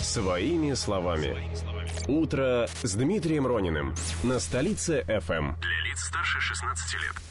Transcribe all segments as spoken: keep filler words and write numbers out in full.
Своими словами. Утро с Дмитрием Рониным на Столице эф эм. Для лиц старше шестнадцати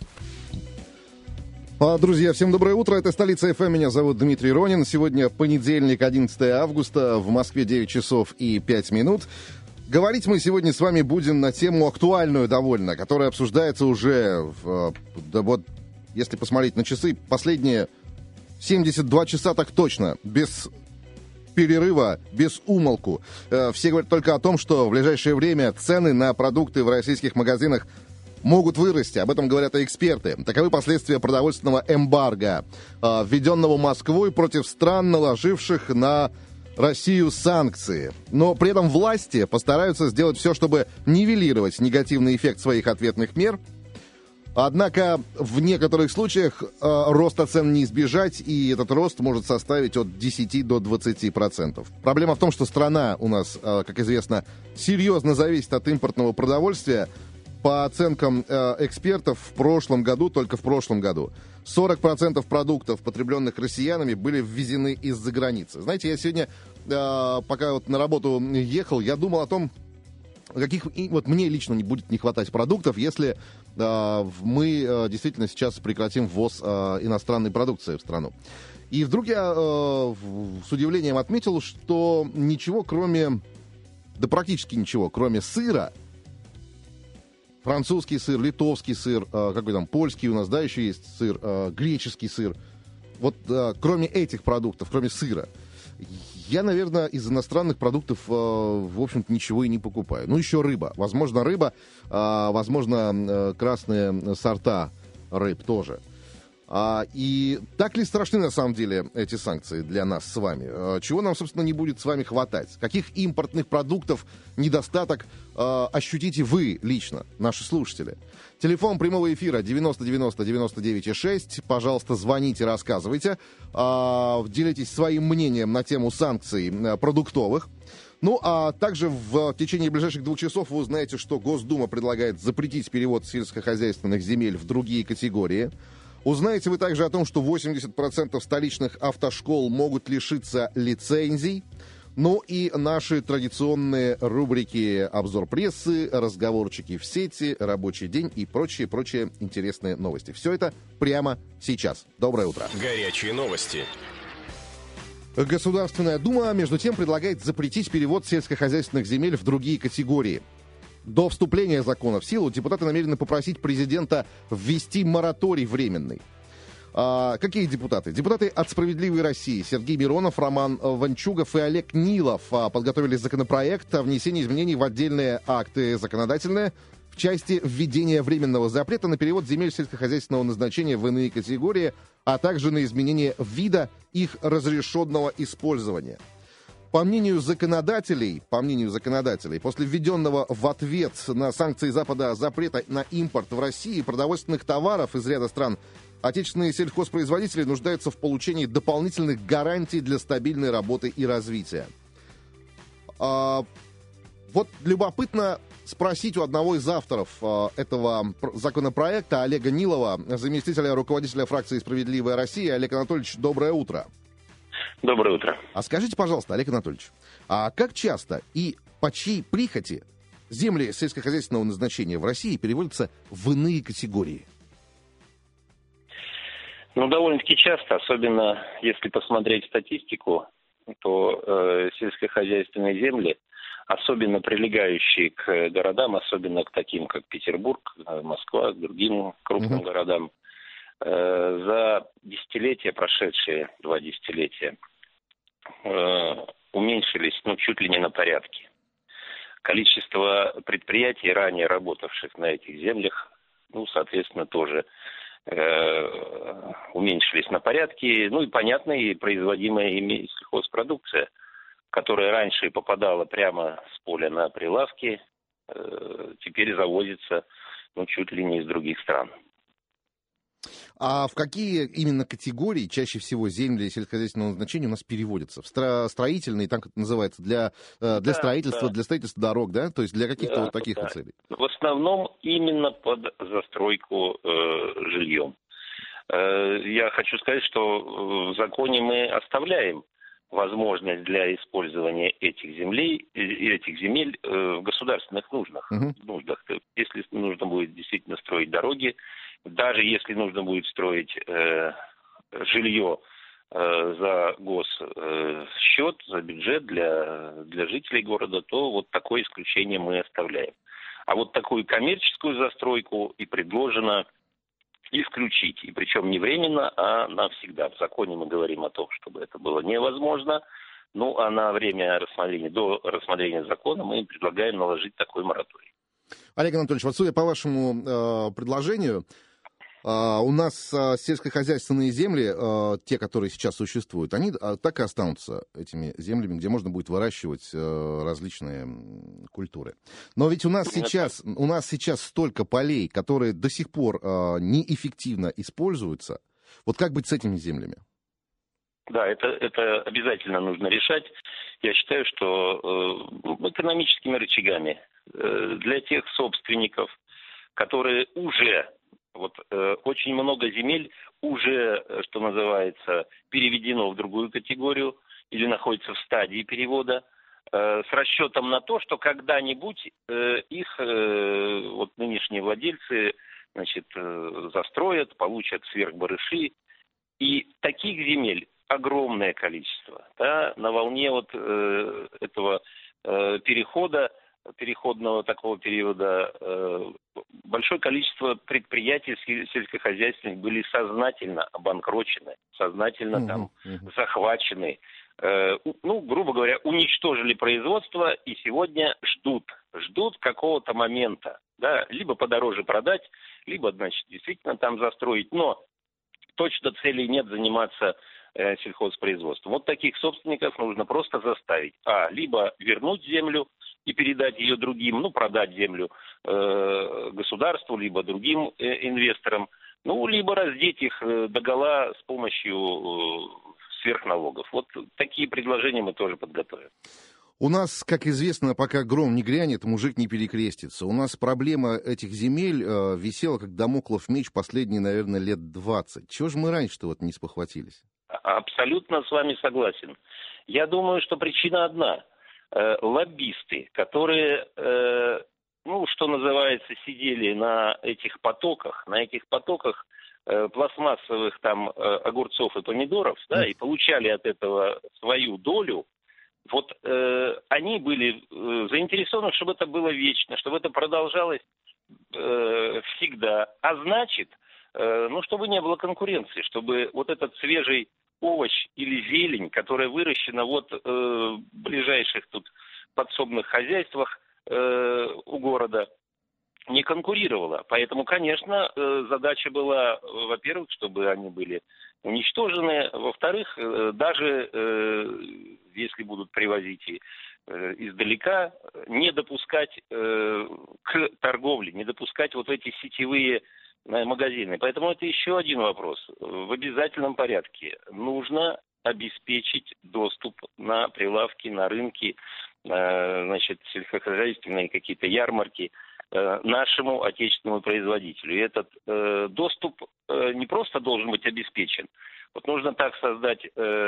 лет. Друзья, всем доброе утро. Это Столица эф эм. Меня зовут Дмитрий Ронин. Сегодня понедельник, одиннадцатое августа. В Москве девять часов и пять минут. Говорить мы сегодня с вами будем на тему актуальную довольно, которая обсуждается уже, в, да вот, если посмотреть на часы, последние семьдесят два часа так точно, без перерыва, без умолку. Все говорят только о том, что в ближайшее время цены на продукты в российских магазинах могут вырасти. Об этом говорят и эксперты. Таковы последствия продовольственного эмбарго, введенного Москвой против стран, наложивших на Россию санкции. Но при этом власти постараются сделать все, чтобы нивелировать негативный эффект своих ответных мер. Однако в некоторых случаях э, роста цен не избежать, и этот рост может составить от десяти до двадцати процентов. Проблема в том, что страна у нас, э, как известно, серьезно зависит от импортного продовольствия. По оценкам э, экспертов, в прошлом году, только в прошлом году, сорок процентов продуктов, потребленных россиянами, были ввезены из-за границы. Знаете, я сегодня, э, пока вот на работу ехал, я думал о том, каких вот мне лично не будет не хватать продуктов, если э, мы э, действительно сейчас прекратим ввоз э, иностранной продукции в страну. И вдруг я э, с удивлением отметил, что ничего кроме, да практически ничего, кроме сыра, французский сыр, литовский сыр, э, какой там, польский у нас, да, еще есть сыр, э, греческий сыр, вот э, кроме этих продуктов, кроме сыра, я, наверное, из иностранных продуктов, э, в общем-то, ничего и не покупаю. Ну, еще рыба. Возможно, рыба, э, возможно, э, красные сорта рыб тоже. А, и так ли страшны, на самом деле, эти санкции для нас с вами? А, чего нам, собственно, не будет с вами хватать? Каких импортных продуктов недостаток а, ощутите вы лично, наши слушатели? Телефон прямого эфира девяносто девяносто девяносто девять шесть. Пожалуйста, звоните, рассказывайте. А, делитесь своим мнением на тему санкций а, продуктовых. Ну, а также в течение ближайших двух часов вы узнаете, что Госдума предлагает запретить перевод сельскохозяйственных земель в другие категории. Узнаете вы также о том, что восемьдесят процентов столичных автошкол могут лишиться лицензий. Ну и наши традиционные рубрики «Обзор прессы», «Разговорчики в сети», «Рабочий день» и прочие-прочие интересные новости. Все это прямо сейчас. Доброе утро. Горячие новости. Государственная Дума, между тем, предлагает запретить перевод сельскохозяйственных земель в другие категории. До вступления закона в силу депутаты намерены попросить президента ввести мораторий временный. А, какие депутаты? Депутаты от «Справедливой России» Сергей Миронов, Роман Ванчугов и Олег Нилов подготовили законопроект о внесении изменений в отдельные акты законодательные в части введения временного запрета на перевод земель сельскохозяйственного назначения в иные категории, а также на изменение вида их разрешенного использования. По мнению законодателей, по мнению законодателей, после введенного в ответ на санкции Запада запрета на импорт в России продовольственных товаров из ряда стран, отечественные сельхозпроизводители нуждаются в получении дополнительных гарантий для стабильной работы и развития. А, вот любопытно спросить у одного из авторов а, этого законопроекта, Олега Нилова, заместителя руководителя фракции «Справедливая Россия». Олег Анатольевич, доброе утро. Доброе утро. А скажите, пожалуйста, Олег Анатольевич, а как часто и по чьей прихоти земли сельскохозяйственного назначения в России переводятся в иные категории? Ну, довольно-таки часто, особенно если посмотреть статистику, то э, сельскохозяйственные земли, особенно прилегающие к городам, особенно к таким, как Петербург, Москва, к другим крупным uh-huh. городам, за десятилетия, прошедшие два десятилетия, уменьшились, ну, чуть ли не на порядке. Количество предприятий, ранее работавших на этих землях, ну, соответственно, тоже э, уменьшились на порядке. Ну, и, понятно, и производимая ими сельхозпродукция, которая раньше попадала прямо с поля на прилавки, э, теперь завозится, ну, чуть ли не из других стран. А в какие именно категории чаще всего земли сельскохозяйственного назначения у нас переводятся? В стро- строительные, так это называется, для, для да, строительства, да. для строительства дорог, да? То есть для каких-то да, вот таких да. вот целей? В основном именно под застройку э, жильем. Э, я хочу сказать, что в законе мы оставляем возможность для использования этих землей, этих земель в государственных нуждах. Uh-huh. нуждах. Если нужно будет действительно строить дороги, даже если нужно будет строить э, жилье э, за госсчет, за бюджет для, для жителей города, то вот такое исключение мы оставляем. А вот такую коммерческую застройку и предложено исключить. И причем не временно, а навсегда. В законе мы говорим о том, чтобы это было невозможно. Ну, а на время рассмотрения, до рассмотрения закона мы предлагаем наложить такой мораторий. Олег Анатольевич, вот судя по вашему э, предложению, э, у нас э, сельскохозяйственные земли, э, те, которые сейчас существуют, они э, так и останутся этими землями, где можно будет выращивать э, различные культуры. Но ведь у нас сейчас, у нас сейчас столько полей, которые до сих пор э, неэффективно используются. Вот как быть с этими землями? Да, это, это обязательно нужно решать. Я считаю, что э, экономическими рычагами э, для тех собственников, которые уже, вот э, очень много земель уже, что называется, переведено в другую категорию или находится в стадии перевода, э, с расчетом на то, что когда-нибудь э, их э, вот нынешние владельцы, значит, э, застроят, получат сверхбарыши. И таких земель огромное количество. Да, на волне вот э, этого э, перехода, переходного такого периода, э, большое количество предприятий сельскохозяйственных были сознательно обанкрочены, сознательно uh-huh, там uh-huh. захвачены. Э, ну, грубо говоря, уничтожили производство и сегодня ждут, ждут какого-то момента. Да, либо подороже продать, либо, значит, действительно там застроить. Но точно целей нет заниматься э, сельхозпроизводством. Вот таких собственников нужно просто заставить. А, либо вернуть землю и передать ее другим, ну, продать землю э, государству, либо другим э, инвесторам, ну, либо раздеть их э, догола с помощью э, сверхналогов. Вот такие предложения мы тоже подготовим. У нас, как известно, пока гром не грянет, мужик не перекрестится. У нас проблема этих земель э, висела, как дамоклов меч, последние, наверное, лет двадцать. Чего же мы раньше-то вот не спохватились? Абсолютно с вами согласен. Я думаю, что причина одна. Э, лоббисты, которые, э, ну, что называется, сидели на этих потоках, на этих потоках э, пластмассовых там э, огурцов и помидоров, да, и получали от этого свою долю. Вот э, они были э, заинтересованы, чтобы это было вечно, чтобы это продолжалось э, всегда. А значит, э, ну, чтобы не было конкуренции, чтобы вот этот свежий овощ или зелень, которая выращена вот э, в ближайших тут подсобных хозяйствах э, у города, не конкурировала. Поэтому, конечно, э, задача была, во-первых, чтобы они были уничтожены, во-вторых, э, даже э, если будут привозить и э, издалека, не допускать э, к торговле, не допускать вот эти сетевые э, магазины. Поэтому это еще один вопрос. В обязательном порядке нужно обеспечить доступ на прилавки, на рынки, э, значит, сельскохозяйственные какие-то ярмарки э, нашему отечественному производителю. И этот э, доступ э, не просто должен быть обеспечен. Вот нужно так создать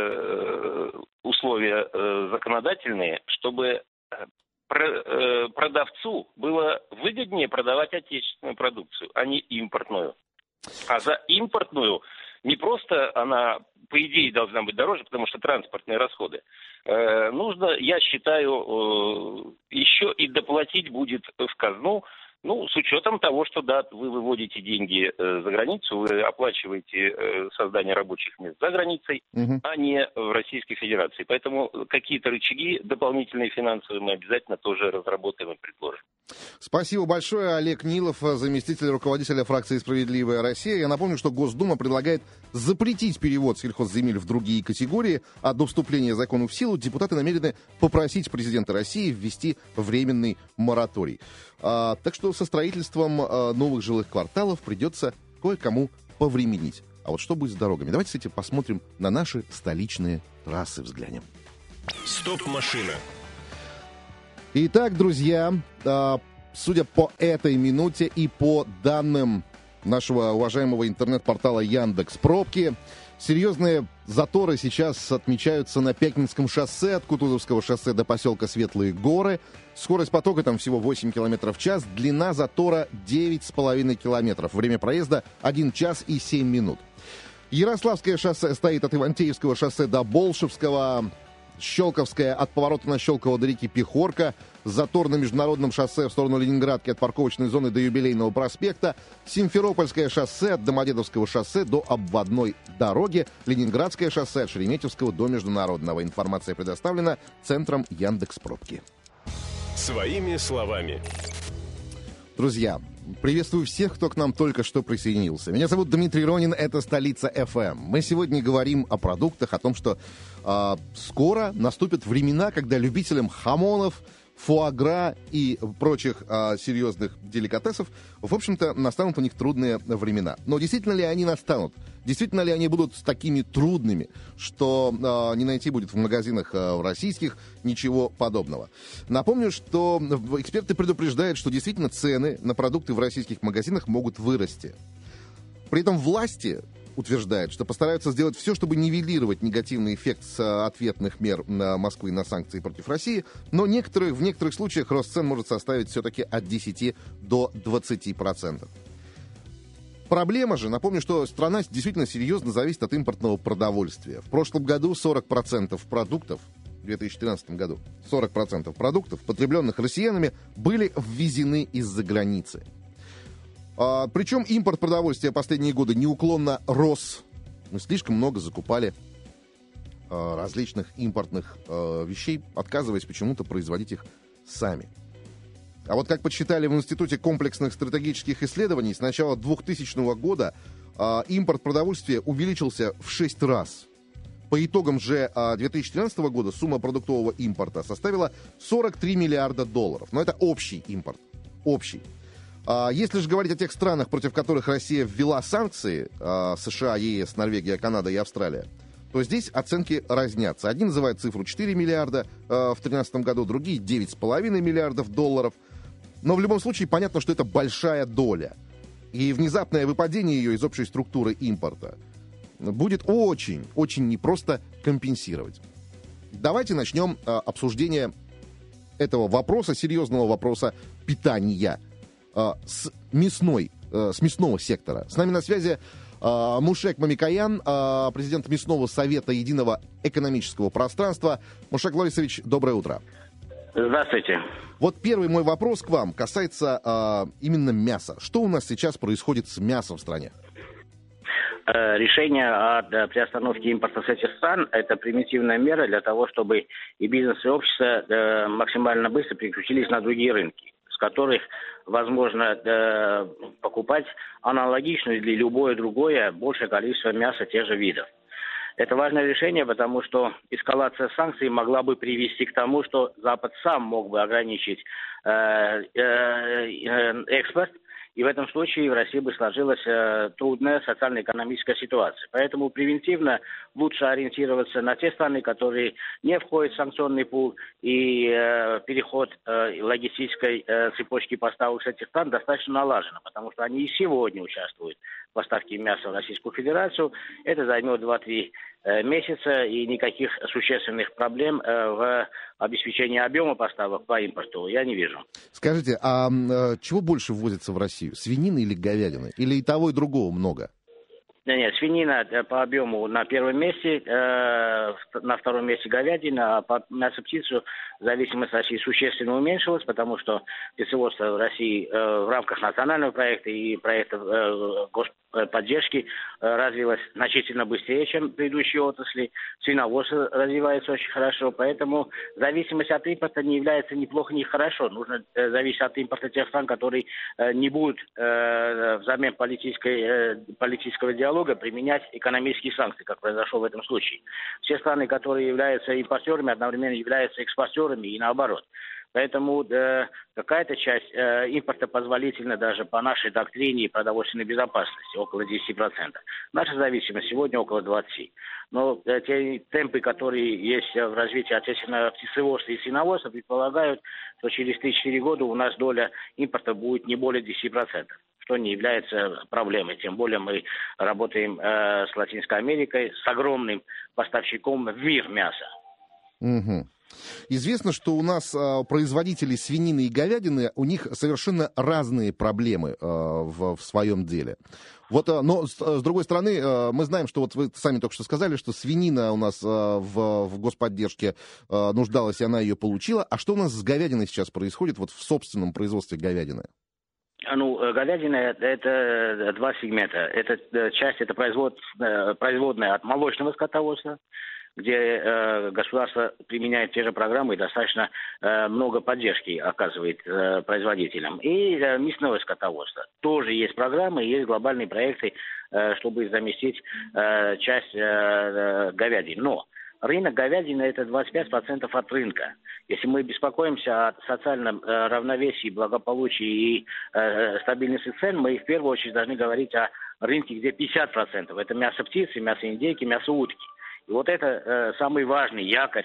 э, условия э, законодательные, чтобы про, э, продавцу было выгоднее продавать отечественную продукцию, а не импортную. А за импортную не просто она, по идее, должна быть дороже, потому что транспортные расходы. Э, нужно, я считаю, э, еще и доплатить будет в казну. Ну, с учетом того, что, да, вы выводите деньги э, за границу, вы оплачиваете э, создание рабочих мест за границей, угу. а не в Российской Федерации. Поэтому какие-то рычаги дополнительные финансовые мы обязательно тоже разработаем и предложим. Спасибо большое. Олег Нилов, заместитель руководителя фракции «Справедливая Россия». Я напомню, что Госдума предлагает запретить перевод сельхозземель в другие категории. А до вступления закона в силу депутаты намерены попросить президента России ввести временный мораторий. А, так что со строительством а, новых жилых кварталов придется кое-кому повременить. А вот что будет с дорогами? Давайте, кстати, посмотрим на наши столичные трассы, взглянем. Стоп-машина. Итак, друзья, а, судя по этой минуте и по данным нашего уважаемого интернет-портала Яндекс.Пробки, серьезные Заторы сейчас отмечаются на Пятницком шоссе от Кутузовского шоссе до поселка Светлые Горы. Скорость потока там всего восемь километров в час. Длина затора девять с половиной километров. Время проезда один час и семь минут. Ярославское шоссе стоит от Ивантеевского шоссе до Болшевского. Щелковская от поворота на Щелково до реки Пехорка. Затор на Международном шоссе в сторону Ленинградки от парковочной зоны до Юбилейного проспекта. Симферопольское шоссе от Домодедовского шоссе до обводной дороги. Ленинградское шоссе от Шереметьевского до Международного. Информация предоставлена Центром Яндекс.Пробки. Своими словами. Друзья, приветствую всех, кто к нам только что присоединился. Меня зовут Дмитрий Ронин, это «Столица эф эм». Мы сегодня говорим о продуктах, о том, что э, скоро наступят времена, когда любителям хамонов, фуагра и прочих э, серьезных деликатесов, в общем-то, настанут у них трудные времена. Но действительно ли они настанут? Действительно ли они будут такими трудными, что э, не найти будет в магазинах э, российских ничего подобного? Напомню, что эксперты предупреждают, что действительно цены на продукты в российских магазинах могут вырасти. При этом власти утверждают, что постараются сделать все, чтобы нивелировать негативный эффект с ответных мер на Москвы на санкции против России, но некоторые, в некоторых случаях рост цен может составить все-таки от десяти до двадцати процентов. Проблема же, напомню, что страна действительно серьезно зависит от импортного продовольствия. В прошлом году сорок процентов продуктов, в две тысячи тринадцатом году, сорок процентов продуктов, потребленных россиянами, были ввезены из-за границы. А, причем импорт продовольствия последние годы неуклонно рос. Мы слишком много закупали а, различных импортных а, вещей, отказываясь почему-то производить их сами. А вот как подсчитали в Институте комплексных стратегических исследований, с начала двухтысячного года а, импорт продовольствия увеличился в шесть раз. По итогам же а, две тысячи тринадцатого года сумма продуктового импорта составила сорок три миллиарда долларов. Но это общий импорт. Общий. А, если же говорить о тех странах, против которых Россия ввела санкции, а, США, ЕС, Норвегия, Канада и Австралия, то здесь оценки разнятся. Один называет цифру четыре миллиарда а, в две тысячи тринадцатом году, другие девять с половиной миллиардов долларов. Но в любом случае понятно, что это большая доля. И внезапное выпадение ее из общей структуры импорта будет очень, очень непросто компенсировать. Давайте начнем а, обсуждение этого вопроса, серьезного вопроса питания а, с мясной, а, с мясного сектора. С нами на связи а, Мушек Мамикоян, а, президент Мясного совета Единого экономического пространства. Мушек Лорисович, доброе утро. Здравствуйте. Вот первый мой вопрос к вам касается а, именно мяса. Что у нас сейчас происходит с мясом в стране? Решение о приостановке импорта с этих стран – это примитивная мера для того, чтобы и бизнес, и общество максимально быстро переключились на другие рынки, с которых возможно покупать аналогичную или любое другое большее количество мяса тех же видов. Это важное решение, потому что эскалация санкций могла бы привести к тому, что Запад сам мог бы ограничить э, э, экспорт, и в этом случае в России бы сложилась э, трудная социально-экономическая ситуация. Поэтому превентивно лучше ориентироваться на те страны, которые не входят в санкционный пул, и э, переход э, логистической э, цепочки поставок с этих стран достаточно налажен, потому что они и сегодня участвуют в поставке мяса в Российскую Федерацию. Это займет два-три э, месяца, и никаких существенных проблем э, в обеспечении объема поставок по импорту я не вижу. Скажите, а э, чего больше ввозится в Россию? Свинины или говядины? Или и того, и другого много? Нет, нет, свинина по объему на первом месте, э, на втором месте говядина, а по мясу птицу зависимость России существенно уменьшилась, потому что птицеводство в России э, в рамках национального проекта и проекта э, господдержки э, развилось значительно быстрее, чем предыдущие отрасли. Свиноводство развивается очень хорошо, поэтому зависимость от импорта не является ни плохо, ни хорошо. Нужно э, зависеть от импорта тех стран, которые э, не будут э, взамен политической, э, политического диалога применять экономические санкции, как произошло в этом случае. Все страны, которые являются импортерами, одновременно являются экспортерами и наоборот. Поэтому э, какая-то часть э, импорта позволительна даже по нашей доктрине продовольственной безопасности, около десяти процентов. Наша зависимость сегодня около двадцати процентов. Но э, те темпы, которые есть в развитии отечественного птицеводства и свиноводства, предполагают, что через три-четыре года у нас доля импорта будет не более десяти процентов. В что не является проблемой. Тем более мы работаем э, с Латинской Америкой, с огромным поставщиком в мир мяса. Угу. Известно, что у нас а, производители свинины и говядины, у них совершенно разные проблемы а, в, в своем деле. Вот, а, но с, с другой стороны, а, мы знаем, что вот вы сами только что сказали, что свинина у нас а, в, в господдержке а, нуждалась, и она ее получила. А что у нас с говядиной сейчас происходит вот в собственном производстве говядины? Ну, говядина – это два сегмента. Это часть, это производ, производная от молочного скотоводства, где э, государство применяет те же программы и достаточно э, много поддержки оказывает э, производителям. И э, мясное скотоводство. Тоже есть программы, есть глобальные проекты, э, чтобы заместить э, часть э, э, говядины. Но рынок говядины – это двадцать пять процентов от рынка. Если мы беспокоимся о социальном э, равновесии, благополучии и э, стабильности цен, мы в первую очередь должны говорить о рынке, где пятьдесят процентов. Это мясо птицы, мясо индейки, мясо утки. И вот это э, самый важный якорь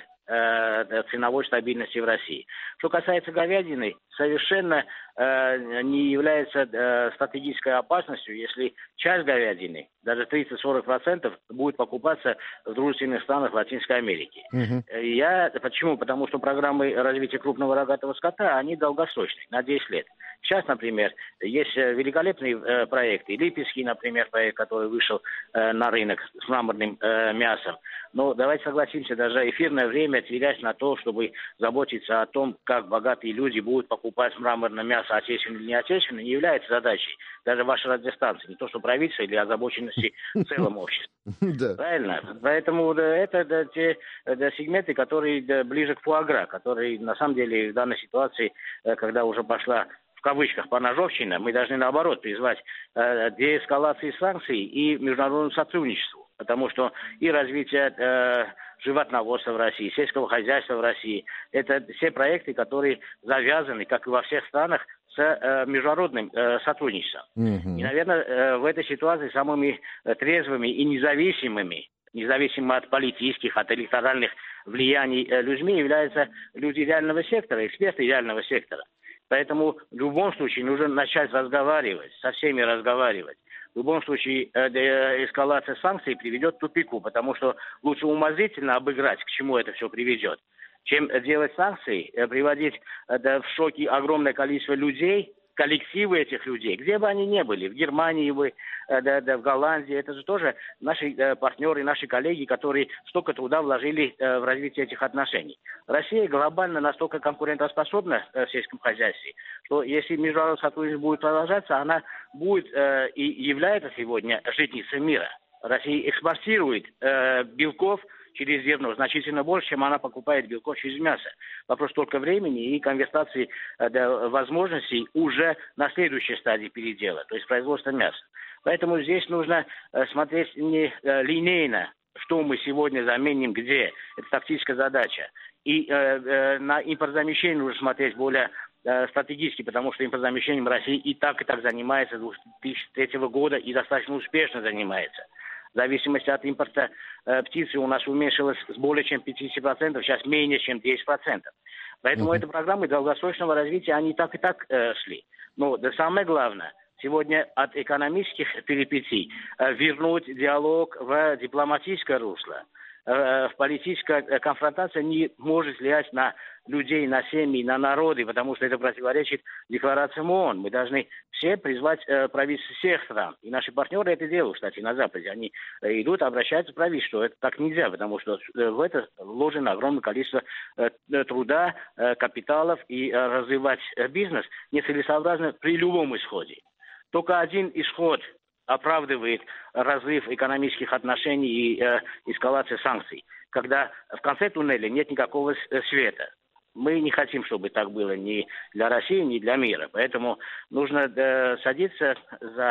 э, ценовой стабильности в России. Что касается говядины, совершенно э, не является э, стратегической опасностью, если часть говядины, даже тридцать-сорок процентов, будет покупаться в дружественных странах Латинской Америки. Uh-huh. Я, почему? Потому что программы развития крупного рогатого скота, они долгосрочные, на десять лет. Сейчас, например, есть великолепный э, проект, и Липецкий, например, проект, который вышел э, на рынок с мраморным э, мясом. Но давайте согласимся, даже эфирное время терять на то, чтобы заботиться о том, как богатые люди будут покупать мраморное мясо, отечественное или не отечественное, не является задачей даже вашей радиостанции, не то что правительства или озабоченности в целом общества. Правильно? Поэтому это те сегменты, которые ближе к фуагра, которые на самом деле в данной ситуации, когда уже пошла в кавычках поножовщина, мы должны наоборот призвать э, деэскалации санкций и международному сотрудничеству. Потому что и развитие э, животноводства в России, сельского хозяйства в России, это все проекты, которые завязаны, как и во всех странах, с э, международным э, сотрудничеством. Mm-hmm. И, наверное, э, в этой ситуации самыми трезвыми и независимыми, независимо от политических, от электоральных влияний э, людьми, являются люди реального сектора, эксперты реального сектора. Поэтому в любом случае нужно начать разговаривать, со всеми разговаривать. В любом случае э, эскалация санкций приведет к тупику, потому что лучше умозрительно обыграть, к чему это все приведет, чем делать санкции, э, приводить э, да, в шоки огромное количество людей, коллективы этих людей, где бы они ни были, в Германии, вы, э, да, да, в Голландии, это же тоже наши э, партнеры, наши коллеги, которые столько труда вложили э, в развитие этих отношений. Россия глобально настолько конкурентоспособна э, в сельском хозяйстве, что если международное сотрудничество будет продолжаться, она будет э, и является сегодня житницей мира. Россия экспортирует э, белков через зерно значительно больше, чем она покупает белков через мясо. Вопрос только времени и конвертации э, да, возможностей уже на следующей стадии передела, то есть производство мяса. Поэтому здесь нужно э, смотреть не э, линейно, что мы сегодня заменим где. Это тактическая задача. И э, э, на импортозамещение нужно смотреть более э, стратегически, потому что импортозамещением Россия и так, и так занимается с две тысячи третьего года и достаточно успешно занимается. В зависимости от импорта э, птицы у нас уменьшилось с более чем пятьдесят процентов, сейчас менее чем десять процентов. Поэтому uh-huh. эти программы долгосрочного развития, они так и так э, шли. Но да, самое главное, сегодня от экономических перипетий э, вернуть диалог в дипломатическое русло. Э, в политическая конфронтация не может влиять на людей, на семьи, на народы, потому что это противоречит декларациям ООН. Мы должны все призвать э, правительства всех стран. И наши партнеры это делают, кстати, на Западе. Они э, идут, обращаются к правительству. Это так нельзя, потому что э, в это вложено огромное количество э, труда, э, капиталов, и э, развивать э, бизнес нецелесообразно при любом исходе. Только один исход оправдывает разрыв экономических отношений и э, эскалацию санкций, когда в конце туннеля нет никакого света. Мы не хотим, чтобы так было ни для России, ни для мира. Поэтому нужно э, садиться за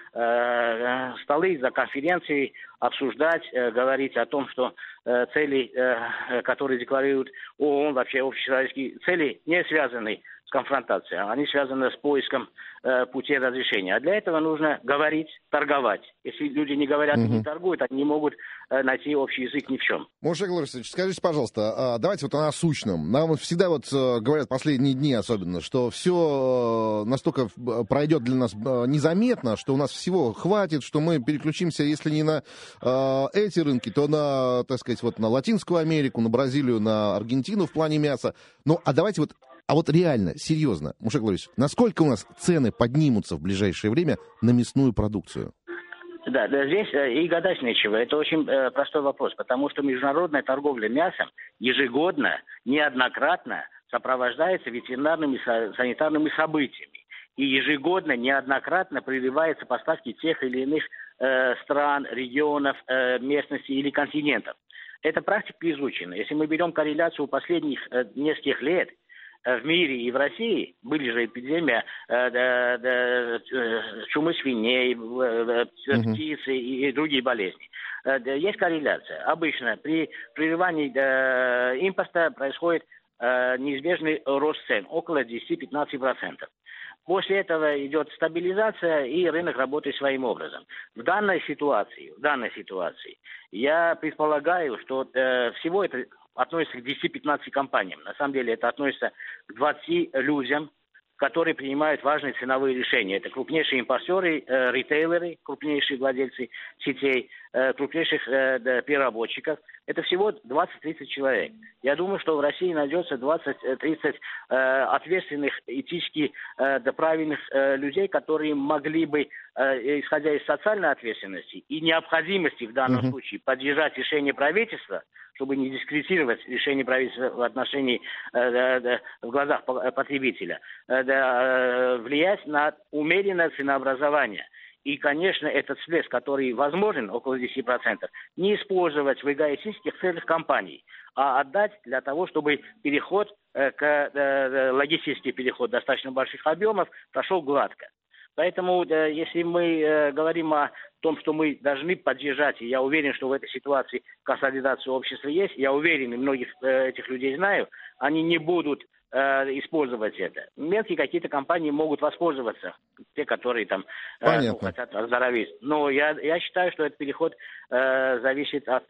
э, столы, за конференции, обсуждать, э, говорить о том, что э, цели, э, которые декларируют ООН, вообще общечеловеческие цели, не связаны с конфронтацией, они связаны с поиском э, путей разрешения. А для этого нужно говорить, торговать. Если люди не говорят и не торгуют, они не могут э, найти общий язык ни в чем. Мушек Ларисович, скажите, пожалуйста, а давайте вот о насущном. Нам всегда вот э, говорят последние дни особенно, что все э, настолько пройдет для нас э, незаметно, что у нас всего хватит, что мы переключимся, если не на э, эти рынки, то на, так сказать, вот на Латинскую Америку, на Бразилию, на Аргентину в плане мяса. Ну, а давайте вот А вот реально, серьезно, Мушек Ларисович, насколько у нас цены поднимутся в ближайшее время на мясную продукцию? Да, да, здесь э, и гадать нечего. Это очень э, простой вопрос, потому что международная торговля мясом ежегодно, неоднократно сопровождается ветеринарными са- санитарными событиями. И ежегодно, неоднократно прерываются поставки тех или иных э, стран, регионов, э, местностей или континентов. Эта практика изучена. Если мы берем корреляцию последних э, нескольких лет, в мире и в России были же эпидемия э, да, да, чумы свиней, э, птицы и, и другие болезни. Э, да, есть корреляция. Обычно при прерывании э, импорта происходит э, неизбежный рост цен, около десять-пятнадцать процентов. После этого идет стабилизация, и рынок работает своим образом. В данной ситуации, в данной ситуации я предполагаю, что э, всего это относится к десяти-пятнадцати компаниям. На самом деле это относится к двадцати людям, которые принимают важные ценовые решения. Это крупнейшие импортеры, э, ритейлеры, крупнейшие владельцы сетей, э, крупнейших э, да, переработчиков. Это всего двадцать-тридцать человек. Я думаю, что в России найдется двадцать-тридцать э, ответственных, этически э, да, правильных э, людей, которые могли бы, э, исходя из социальной ответственности и необходимости в данном uh-huh. случае поддержать решение правительства, чтобы не дискредитировать решение правительства в отношении, э, да, да, в глазах потребителя, э, да, влиять на умеренное ценообразование. И, конечно, этот всплеск, который возможен, около десяти процентов, не использовать в эгоистических целях компаний, а отдать для того, чтобы переход, э, к, э, логистический переход достаточно больших объемов прошел гладко. Поэтому, э, если мы э, говорим о том, что мы должны поддержать, и я уверен, что в этой ситуации консолидация общества есть, я уверен, и многих э, этих людей знаю, они не будут э, использовать это. Мелкие какие-то компании могут воспользоваться, те, которые там э, ну, хотят оздоровить. Но я, я считаю, что этот переход э, зависит от,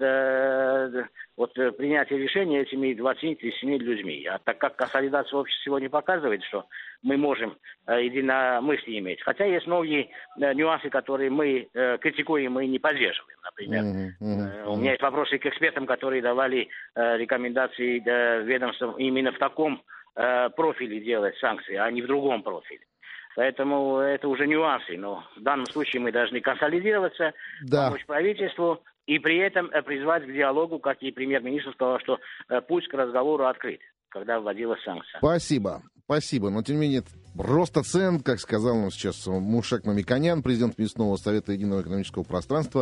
э, от принятия решения этими двадцатью-тридцатью людьми. А так как консолидация общества сегодня показывает, что мы можем э, единомыслие иметь. Хотя есть многие э, нюансы, которые мы э, критикуем и не поддерживаем. Например, mm-hmm, mm-hmm. Э, у меня есть вопросы к экспертам, которые давали э, рекомендации э, ведомствам именно в таком э, профиле делать санкции, а не в другом профиле. Поэтому это уже нюансы. Но в данном случае мы должны консолидироваться, да. помочь правительству и при этом э, призвать к диалогу, как и премьер-министр сказал, что э, путь к разговору открыт, когда вводилась санкция. Спасибо. Спасибо. Но, тем не менее, роста цен, как сказал нам сейчас Мушек Мамиканян, президент Мясного совета единого экономического пространства,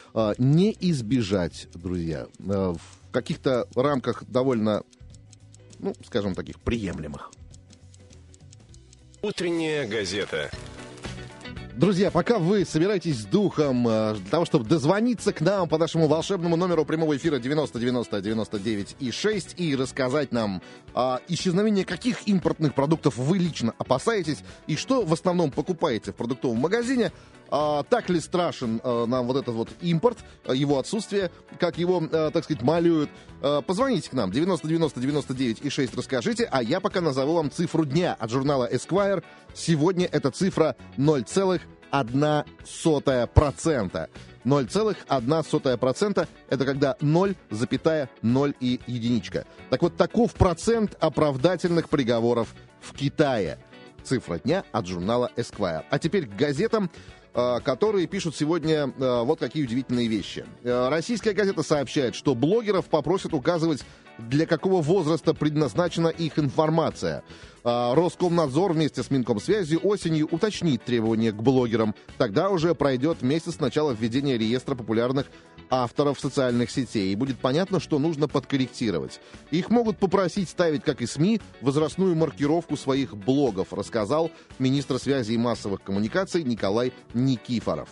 не избежать, друзья, в каких-то рамках довольно, ну, скажем, таких приемлемых. Утренняя газета. Друзья, пока вы собираетесь с духом для того, чтобы дозвониться к нам по нашему волшебному номеру прямого эфира девяносто девяносто девяносто девять и шесть и рассказать нам о исчезновении каких импортных продуктов вы лично опасаетесь и что в основном покупаете в продуктовом магазине, а, так ли страшен а, нам вот этот вот импорт, его отсутствие, как его, а, так сказать, малюют. А, позвоните к нам девяносто девяносто девяносто девять и шесть, расскажите, а я пока назову вам цифру дня от журнала Esquire. Сегодня эта цифра ноль целых одна сотая процента. ноль целых одна сотая процента — это когда ноль целых ноль и единичка. Так вот, таков процент оправдательных приговоров в Китае. Цифра дня от журнала Esquire. А теперь к газетам, которые пишут сегодня вот какие удивительные вещи. Российская газета сообщает, что блогеров попросят указывать для какого возраста предназначена их информация. Роскомнадзор вместе с Минкомсвязью осенью уточнит требования к блогерам. Тогда уже пройдет месяц с начала введения реестра популярных авторов социальных сетей, и будет понятно, что нужно подкорректировать. Их могут попросить ставить, как и СМИ, возрастную маркировку своих блогов, рассказал министр связи и массовых коммуникаций Николай Никифоров.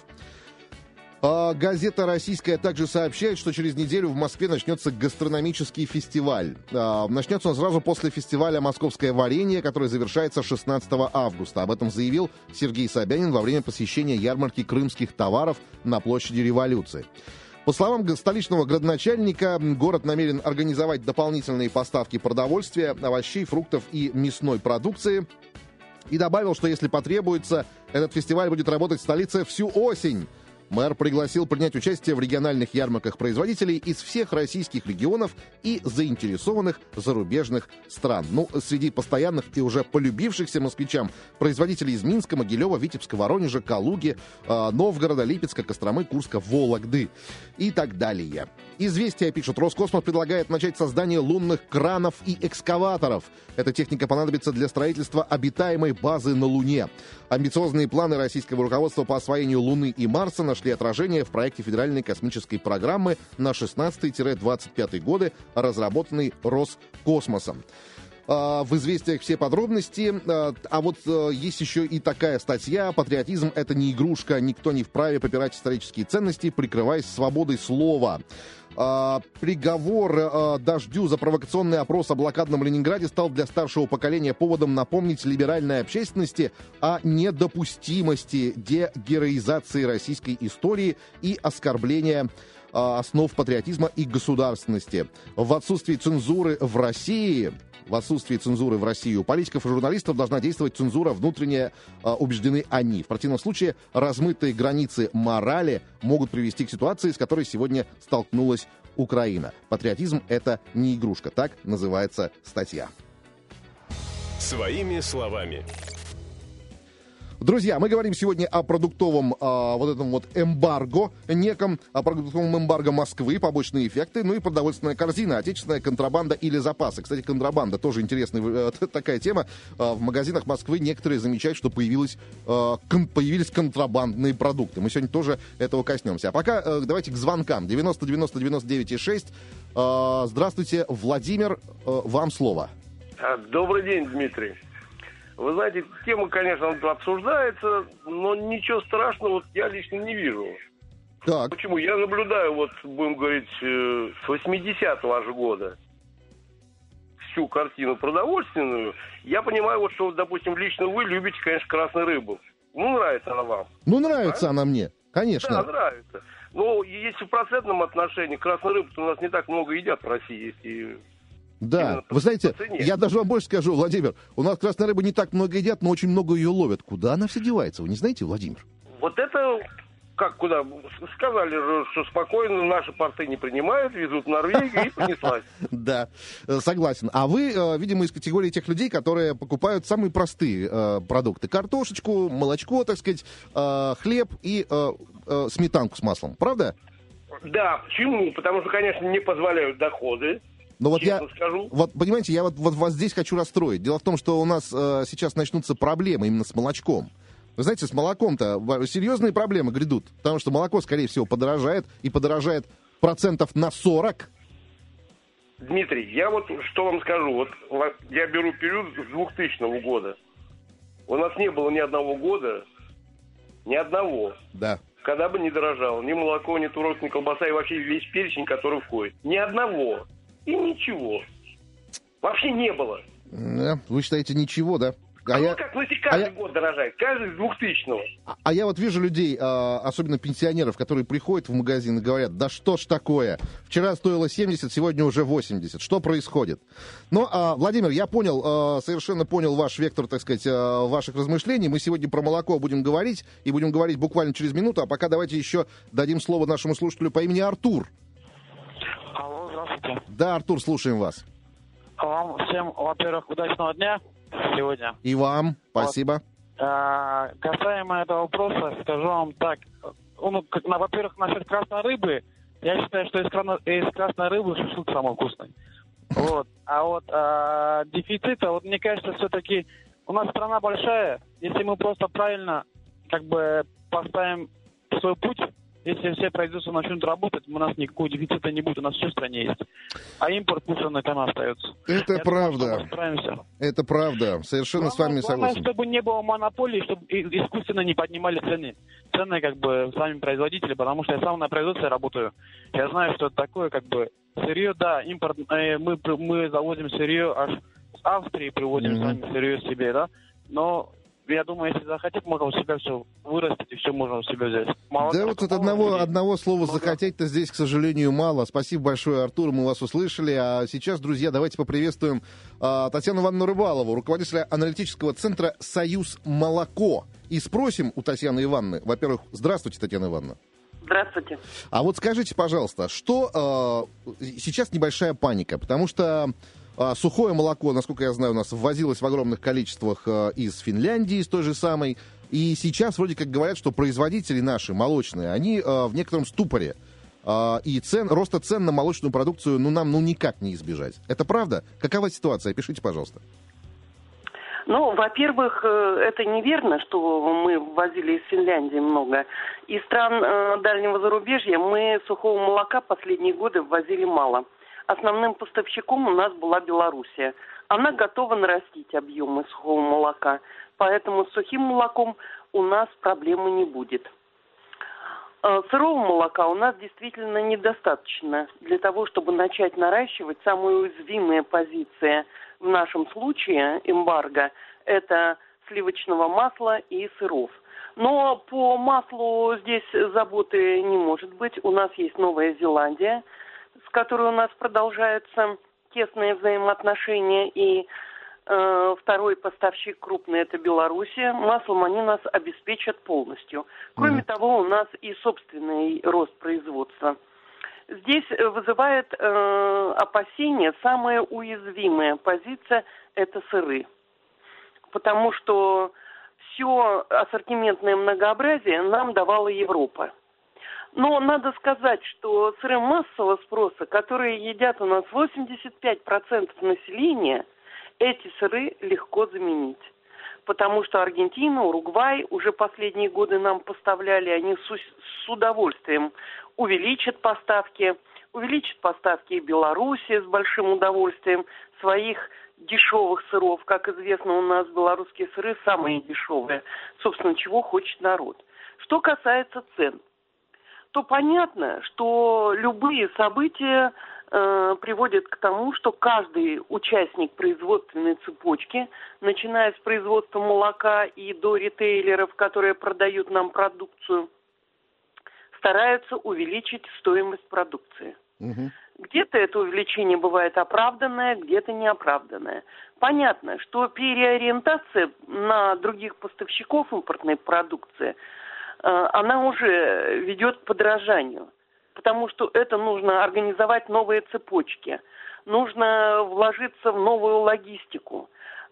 Газета «Российская» также сообщает, что через неделю в Москве начнется гастрономический фестиваль. Начнется он сразу после фестиваля «Московское варенье», который завершается шестнадцатого августа. Об этом заявил Сергей Собянин во время посещения ярмарки крымских товаров на площади Революции. По словам столичного градоначальника, город намерен организовать дополнительные поставки продовольствия, овощей, фруктов и мясной продукции. И добавил, что если потребуется, этот фестиваль будет работать в столице всю осень. Мэр пригласил принять участие в региональных ярмарках производителей из всех российских регионов и заинтересованных зарубежных стран. Ну, среди постоянных и уже полюбившихся москвичам производителей из Минска, Могилева, Витебска, Воронежа, Калуги, э, Новгорода, Липецка, Костромы, Курска, Вологды и так далее. «Известия» пишут, Роскосмос предлагает начать создание лунных кранов и экскаваторов. Эта техника понадобится для строительства обитаемой базы на Луне. Амбициозные планы российского руководства по освоению Луны и Марса нашли отражение в проекте Федеральной космической программы на шестнадцатый — двадцать пятый годы, разработанный Роскосмосом. В «Известиях» все подробности. А вот есть еще и такая статья: «Патриотизм — это не игрушка. Никто не вправе попирать исторические ценности, прикрываясь свободой слова». Приговор Дождю за провокационный опрос о блокадном Ленинграде стал для старшего поколения поводом напомнить либеральной общественности о недопустимости дегероизации российской истории и оскорбления основ патриотизма и государственности. В отсутствии цензуры в России... В отсутствии цензуры в России у политиков и журналистов должна действовать цензура внутренняя, убеждены они. В противном случае размытые границы морали могут привести к ситуации, с которой сегодня столкнулась Украина. Патриотизм — это не игрушка. Так называется статья. Своими словами. Друзья, мы говорим сегодня о продуктовом а, вот этом вот эмбарго неком, о продуктовом эмбарго Москвы, побочные эффекты, ну и продовольственная корзина, отечественная контрабанда или запасы. Кстати, контрабанда тоже интересная э, такая тема. А, в магазинах Москвы некоторые замечают, что появилось, э, кон, появились контрабандные продукты. Мы сегодня тоже этого коснемся. А пока э, давайте к звонкам. девяносто девяносто девяносто девять шесть. Э, здравствуйте, Владимир, э, вам слово. Добрый день, Дмитрий. Вы знаете, тема, конечно, обсуждается, но ничего страшного вот я лично не вижу. Так. Почему? Я наблюдаю, вот, будем говорить, с восьмидесятого аж года всю картину продовольственную. Я понимаю, вот, что, допустим, лично вы любите, конечно, красную рыбу. Ну, нравится она вам. Ну, нравится а? она мне, конечно. Да, нравится. Но если в процентном отношении, красной рыбы у нас не так много едят в России, если... Да, вы знаете, я даже вам больше скажу, Владимир, у нас красной рыбы не так много едят, но очень много ее ловят. Куда она все девается, вы не знаете, Владимир? Вот это, как куда? Сказали, что спокойно наши порты не принимают, везут в Норвегию и понеслась. Да, согласен. А вы, видимо, из категории тех людей, которые покупают самые простые продукты. Картошечку, молочко, так сказать, хлеб и сметанку с маслом, правда? Да, почему? Потому что, конечно, не позволяют доходы. Но вот я, скажу. вот понимаете, я вот, вот вас здесь хочу расстроить. Дело в том, что у нас э, сейчас начнутся проблемы именно с молочком. Вы знаете, с молоком-то серьезные проблемы грядут, потому что молоко, скорее всего, подорожает, и подорожает процентов на сорок. Дмитрий, я вот что вам скажу. Вот я беру период с двухтысячного года. У нас не было ни одного года, ни одного, да, когда бы не дорожало ни молоко, ни творог, ни колбаса, и вообще весь перечень, который входит. Ни одного. И ничего. Вообще не было. Вы считаете, ничего, да? А, а я... как, ну, каждый а год я... дорожает, каждый с двухтысячного. А, а я вот вижу людей, а, особенно пенсионеров, которые приходят в магазин и говорят, да что ж такое, вчера стоило семьдесят, сегодня уже восемьдесят, что происходит? Ну, а, Владимир, я понял, а, совершенно понял ваш вектор, так сказать, а, ваших размышлений. Мы сегодня про молоко будем говорить, и будем говорить буквально через минуту, а пока давайте еще дадим слово нашему слушателю по имени Артур. Алло, здравствуйте. Да, Артур, слушаем вас. Вам всем, во-первых, удачного дня сегодня. И вам, спасибо. Вот. А, касаемо этого вопроса, скажу вам так. Ну, как, на, во-первых, насчет красной рыбы, я считаю, что из, крана, из красной рыбы шашлык самый вкусный. Вот. А вот а, дефицита, вот мне кажется, все-таки у нас страна большая. Если мы просто правильно как бы поставим свой путь, если все производства начнут работать, у нас никакого дефицита не будет, у нас все в стране есть. А импорт пусть он и там остается. Это Я правда. Думаю, Это правда. Совершенно главное, с вами главное, согласен. чтобы не было монополии, чтобы искусственно не поднимали цены. Цены как бы сами производители, потому что я сам на производстве работаю. Я знаю, что это такое, как бы сырье, да, импорт, э, мы, мы завозим сырье аж с Австрии, привозим mm-hmm. сами сырье себе, да, но я думаю, если захотеть, можно у себя все вырастить, и все можно у себя взять. Молоко, да вот от одного, одного слова «захотеть»-то здесь, к сожалению, мало. Спасибо большое, Артур, мы вас услышали. А сейчас, друзья, давайте поприветствуем а, Татьяну Ивановну Рыбалову, руководителя аналитического центра «Союз молоко». И спросим у Татьяны Ивановны, во-первых, здравствуйте, Татьяна Ивановна. Здравствуйте. А вот скажите, пожалуйста, что э, сейчас небольшая паника, потому что э, сухое молоко, насколько я знаю, у нас ввозилось в огромных количествах э, из Финляндии, из той же самой, и сейчас вроде как говорят, что производители наши молочные, они э, в некотором ступоре, э, и цен, роста цен на молочную продукцию, ну, нам ну никак не избежать. Это правда? Какова ситуация? Пишите, пожалуйста. Ну, во-первых, это неверно, что мы ввозили из Финляндии много. Из стран э, дальнего зарубежья мы сухого молока последние годы ввозили мало. Основным поставщиком у нас была Белоруссия. Она готова нарастить объемы сухого молока, поэтому с сухим молоком у нас проблемы не будет. Э, сырого молока у нас действительно недостаточно для того, чтобы начать наращивать. Самая уязвимая позиция в нашем случае эмбарго – это сливочного масла и сыров. Но по маслу здесь заботы не может быть. У нас есть Новая Зеландия, с которой у нас продолжаются тесные взаимоотношения. И э, второй поставщик крупный – это Белоруссия. Маслом они нас обеспечат полностью. Кроме mm-hmm. того, у нас и собственный рост производства. Здесь вызывает э, опасения самая уязвимая позиция – это сыры. Потому что все ассортиментное многообразие нам давала Европа. Но надо сказать, что сыры массового спроса, которые едят у нас восемьдесят пять процентов населения, эти сыры легко заменить. Потому что Аргентина, Уругвай уже последние годы нам поставляли, они с, с удовольствием увеличат поставки, увеличат поставки и Белоруссия с большим удовольствием своих дешевых сыров. Как известно, у нас белорусские сыры самые дешевые, собственно, чего хочет народ. Что касается цен, то понятно, что любые события э, приводят к тому, что каждый участник производственной цепочки, начиная с производства молока и до ритейлеров, которые продают нам продукцию, стараются увеличить стоимость продукции. Угу. Где-то это увеличение бывает оправданное, где-то неоправданное. Понятно, что переориентация на других поставщиков импортной продукции, она уже ведет к подорожанию. Потому что это нужно организовать новые цепочки, нужно вложиться в новую логистику,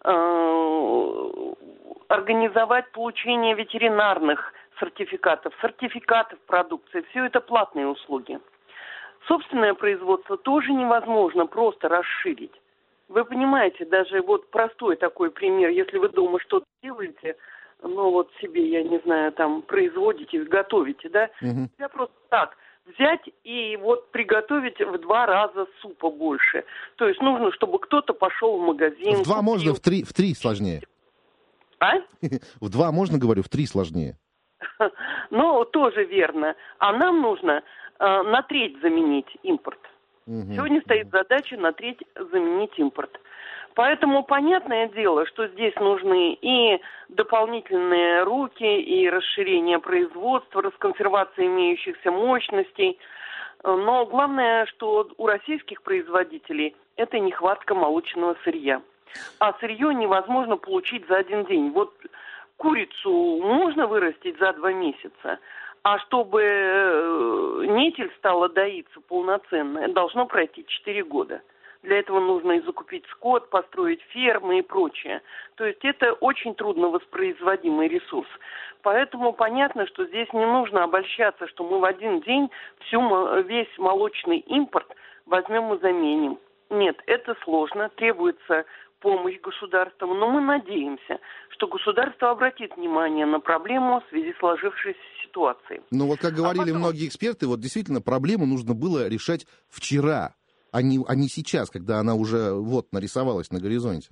организовать получение ветеринарных сертификатов, сертификатов продукции. Все это платные услуги. Собственное производство тоже невозможно просто расширить. Вы понимаете, даже вот простой такой пример, если вы дома что-то делаете, ну вот себе, я не знаю, там производите, готовите, да, угу. Я просто так взять и вот приготовить в два раза супа больше. То есть нужно, чтобы кто-то пошел в магазин. В два купил. Можно, в три, в три сложнее. А? В два можно, говорю, в три сложнее. Ну, тоже верно. А нам нужно э, на треть заменить импорт. Угу. Сегодня стоит задача на треть заменить импорт. Поэтому понятное дело, что здесь нужны и дополнительные руки, и расширение производства, расконсервация имеющихся мощностей. Но главное, что у российских производителей это нехватка молочного сырья. А сырье невозможно получить за один день. Вот курицу можно вырастить за два месяца, а чтобы нетель стала доиться полноценно, должно пройти четыре года. Для этого нужно и закупить скот, построить фермы и прочее. То есть это очень трудно воспроизводимый ресурс. Поэтому понятно, что здесь не нужно обольщаться, что мы в один день всю, весь молочный импорт возьмем и заменим. нет, это сложно, требуется помощь государства, но мы надеемся, что государство обратит внимание на проблему в связи с сложившейся ситуацией. Ну вот, как говорили а потом... многие эксперты, вот действительно проблему нужно было решать вчера, а не, а не сейчас, когда она уже вот нарисовалась на горизонте.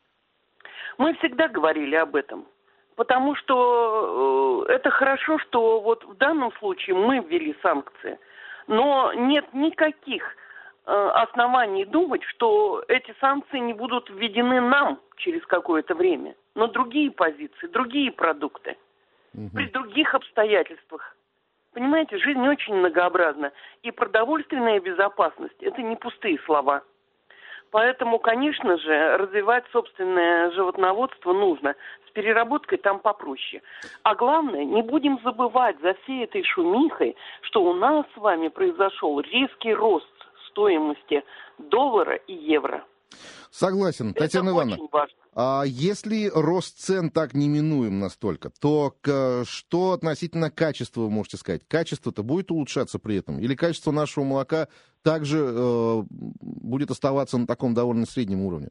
Мы всегда говорили об этом, потому что э, это хорошо, что вот в данном случае мы ввели санкции, но нет никаких оснований думать, что эти санкции не будут введены нам через какое-то время, но другие позиции, другие продукты, угу. при других обстоятельствах. Понимаете, жизнь очень многообразна, и продовольственная безопасность – это не пустые слова. Поэтому, конечно же, развивать собственное животноводство нужно. С переработкой там попроще. А главное, не будем забывать за всей этой шумихой, что у нас с вами произошел резкий рост стоимости доллара и евро. Согласен, это Татьяна Ивановна. А если рост цен так неминуем настолько, то к, что относительно качества вы можете сказать? Качество-то будет улучшаться при этом? Или качество нашего молока также э, будет оставаться на таком довольно среднем уровне?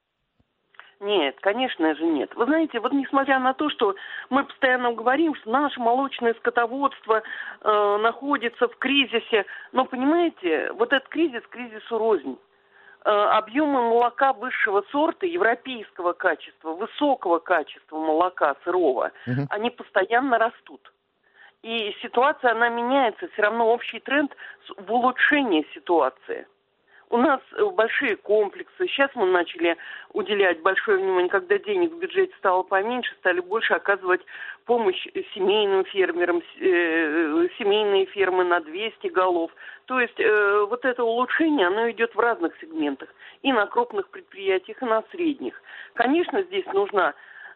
Нет, конечно же нет. Вы знаете, вот несмотря на то, что мы постоянно говорим, что наше молочное скотоводство э, находится в кризисе, но, понимаете, вот этот кризис, кризису рознь. Э, объемы молока высшего сорта, европейского качества, высокого качества молока сырого, угу. они постоянно растут. И ситуация, она меняется, все равно общий тренд в улучшении ситуации. У нас большие комплексы. Сейчас мы начали уделять большое внимание, когда денег в бюджете стало поменьше, стали больше оказывать помощь семейным фермерам, семейные фермы на двести голов. То есть э, вот это улучшение, оно идет в разных сегментах. И на крупных предприятиях, и на средних. Конечно, здесь нужна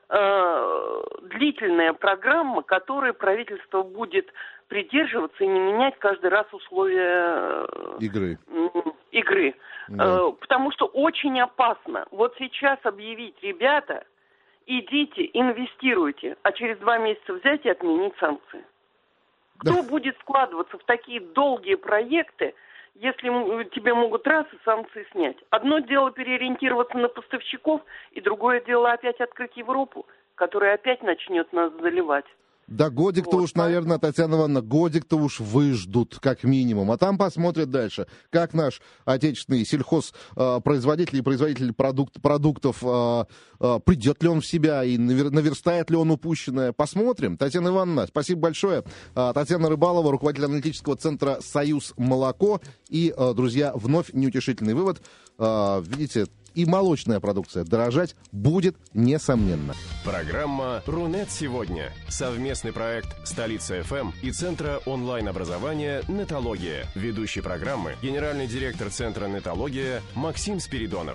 э, длительная программа, которой правительство будет придерживаться и не менять каждый раз условия игры. игры. Да. Э, потому что очень опасно. Вот сейчас объявить, ребята, идите, инвестируйте, а через два месяца взять и отменить санкции. Да. Кто будет вкладываться в такие долгие проекты, если тебе могут раз и санкции снять? Одно дело переориентироваться на поставщиков, и другое дело опять открыть Европу, которая опять начнет нас заливать. Да годик-то вот, уж, наверное, Татьяна Ивановна, годик-то уж выждут, как минимум. А там посмотрят дальше, как наш отечественный сельхозпроизводитель и производитель продукт, продуктов, э, э, придет ли он в себя и навер, наверстает ли он упущенное. Посмотрим. Татьяна Ивановна, спасибо большое. Э, Татьяна Рыбалова, руководитель аналитического центра «Союз молоко». И, э, друзья, вновь неутешительный вывод. Э, видите, и молочная продукция дорожать будет несомненно. Программа «Рунет сегодня». Совместный проект «Столица эф эм» и Центра онлайн-образования «Нетология». Ведущий программы – генеральный директор Центра «Нетология» Максим Спиридонов.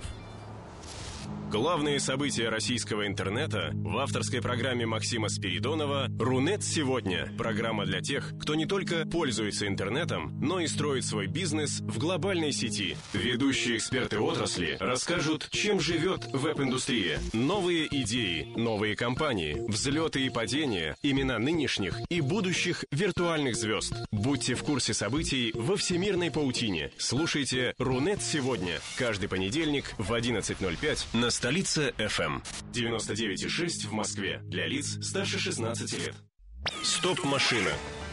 Главные события российского интернета в авторской программе Максима Спиридонова «Рунет сегодня». Программа для тех, кто не только пользуется интернетом, но и строит свой бизнес в глобальной сети. Ведущие эксперты отрасли расскажут, чем живет веб-индустрия. Новые идеи, новые компании, взлеты и падения, имена нынешних и будущих виртуальных звезд. Будьте в курсе событий во всемирной паутине. Слушайте «Рунет сегодня» каждый понедельник в одиннадцать ноль пять на Столица эф эм. девяносто девять и шесть в Москве. Для лиц старше шестнадцати лет. Стоп-машина.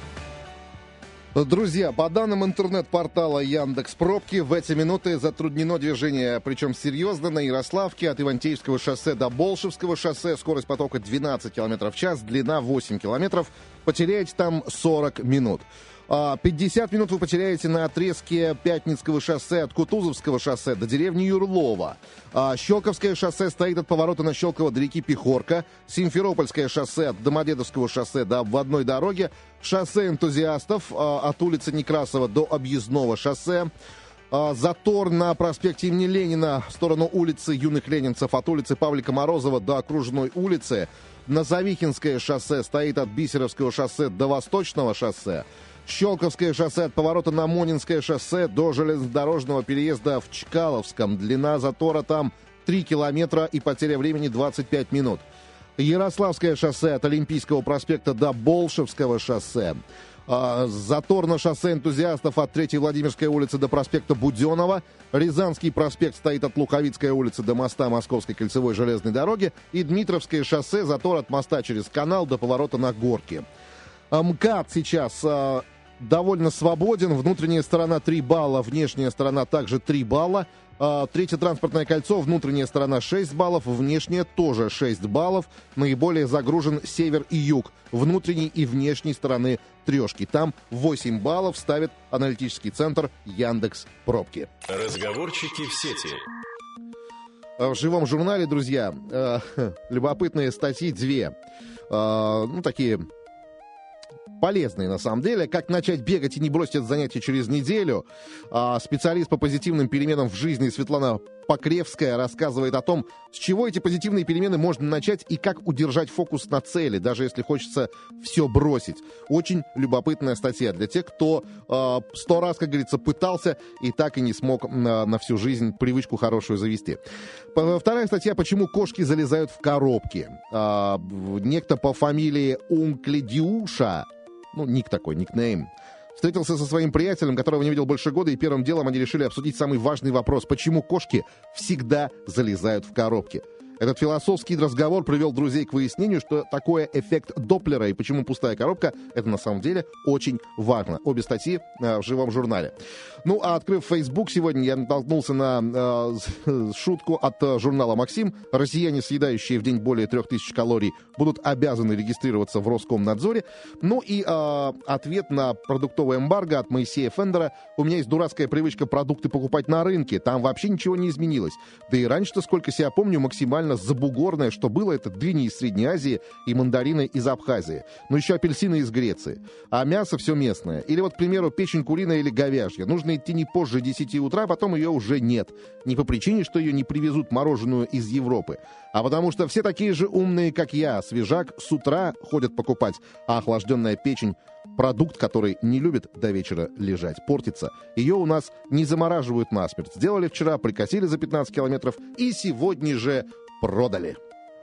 Друзья, по данным интернет-портала Яндекс.Пробки, в эти минуты затруднено движение, причем серьезно, на Ярославке от Ивантеевского шоссе до Болшевского шоссе. Скорость потока двенадцать километров в час, длина восемь километров. Потеряете там сорок минут. пятьдесят минут вы потеряете на отрезке Пятницкого шоссе от Кутузовского шоссе до деревни Юрлова. Щелковское шоссе стоит от поворота на Щелково до реки Пехорка. Симферопольское шоссе от Домодедовского шоссе до обводной дороги. Шоссе энтузиастов от улицы Некрасова до объездного шоссе. Затор на проспекте имени Ленина в сторону улицы Юных Ленинцев от улицы Павлика Морозова до Окружной улицы. Назавихинское шоссе стоит от Бисеровского шоссе до Восточного шоссе. Щелковское шоссе от поворота на Монинское шоссе до железнодорожного переезда в Чкаловском. Длина затора там три километра и потеря времени двадцать пять минут. Ярославское шоссе от Олимпийского проспекта до Болшевского шоссе. Затор на шоссе энтузиастов от третьей Владимирской улицы до проспекта Буденова. Рязанский проспект стоит от Луховицкой улицы до моста Московской кольцевой железной дороги. И Дмитровское шоссе, затор от моста через канал до поворота на Горки. МКАД сейчас довольно свободен. Внутренняя сторона три балла, внешняя сторона также три балла. Третье транспортное кольцо, внутренняя сторона шесть баллов, внешняя тоже шесть баллов. Наиболее загружен север и юг, внутренней и внешней стороны трешки. Там восемь баллов ставит аналитический центр Яндекс Пробки. Разговорчики в сети. В живом журнале, друзья, любопытные статьи две. Ну, такие... полезные, на самом деле. Как начать бегать и не бросить это занятие через неделю. А, специалист по позитивным переменам в жизни Светлана Покревская рассказывает о том, с чего эти позитивные перемены можно начать и как удержать фокус на цели, даже если хочется все бросить. Очень любопытная статья для тех, кто сто раз, как говорится, пытался и так и не смог на, на всю жизнь привычку хорошую завести. Вторая статья «Почему кошки залезают в коробки». А, некто по фамилии Ункледиуша, ну, ник такой, никнейм, встретился со своим приятелем, которого не видел больше года, и первым делом они решили обсудить самый важный вопрос: почему кошки всегда залезают в коробки. Этот философский разговор привел друзей к выяснению, что такое эффект Доплера и почему пустая коробка — это на самом деле очень важно. Обе статьи э, в живом журнале. Ну, а открыв Facebook сегодня, я натолкнулся на э, шутку от э, журнала «Максим». Россияне, съедающие в день более трех тысяч калорий, будут обязаны регистрироваться в Роскомнадзоре. Ну и э, ответ на продуктовое эмбарго от Моисея Фендера. У меня есть дурацкая привычка продукты покупать на рынке. Там вообще ничего не изменилось. Да и раньше-то, сколько себя помню, максимально забугорное, что было, это дыни из Средней Азии и мандарины из Абхазии. Ну, еще апельсины из Греции. А мясо все местное. Или вот, к примеру, печень куриная или говяжья. Нужно идти не позже десяти утра, потом ее уже нет. Не по причине, что ее не привезут мороженую из Европы, а потому что все такие же умные, как я. Свежак с утра ходят покупать, а охлажденная печень — продукт, который не любит до вечера лежать, портится. Ее у нас не замораживают насмерть. Сделали вчера, прикосили за пятнадцать километров и сегодня же продали.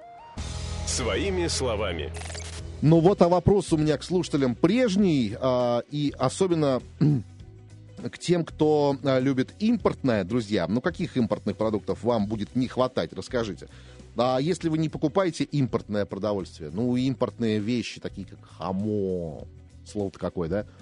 Своими словами. Ну вот, а вопрос у меня к слушателям прежний, а, и особенно к тем, кто а, любит импортное, друзья. Ну, каких импортных продуктов вам будет не хватать, расскажите. А если вы не покупаете импортное продовольствие, ну, импортные вещи, такие как хамон, слово-то какое, да?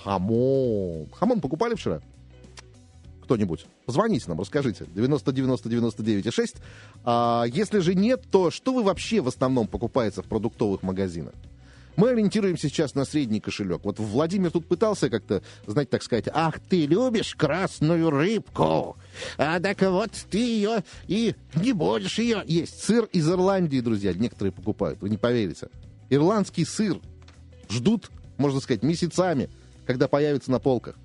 Хамон. Хамон покупали вчера? Кто-нибудь? Позвоните нам, расскажите. девяносто девяносто девяносто девять шесть. А если же нет, то что вы вообще в основном покупаете в продуктовых магазинах? Мы ориентируемся сейчас на средний кошелек. Вот Владимир тут пытался как-то, знаете, так сказать: ах, ты любишь красную рыбку, а так вот ты ее и не будешь ее есть. Сыр из Ирландии, друзья, некоторые покупают, вы не поверите. Ирландский сыр ждут, можно сказать, месяцами, когда появится на полках.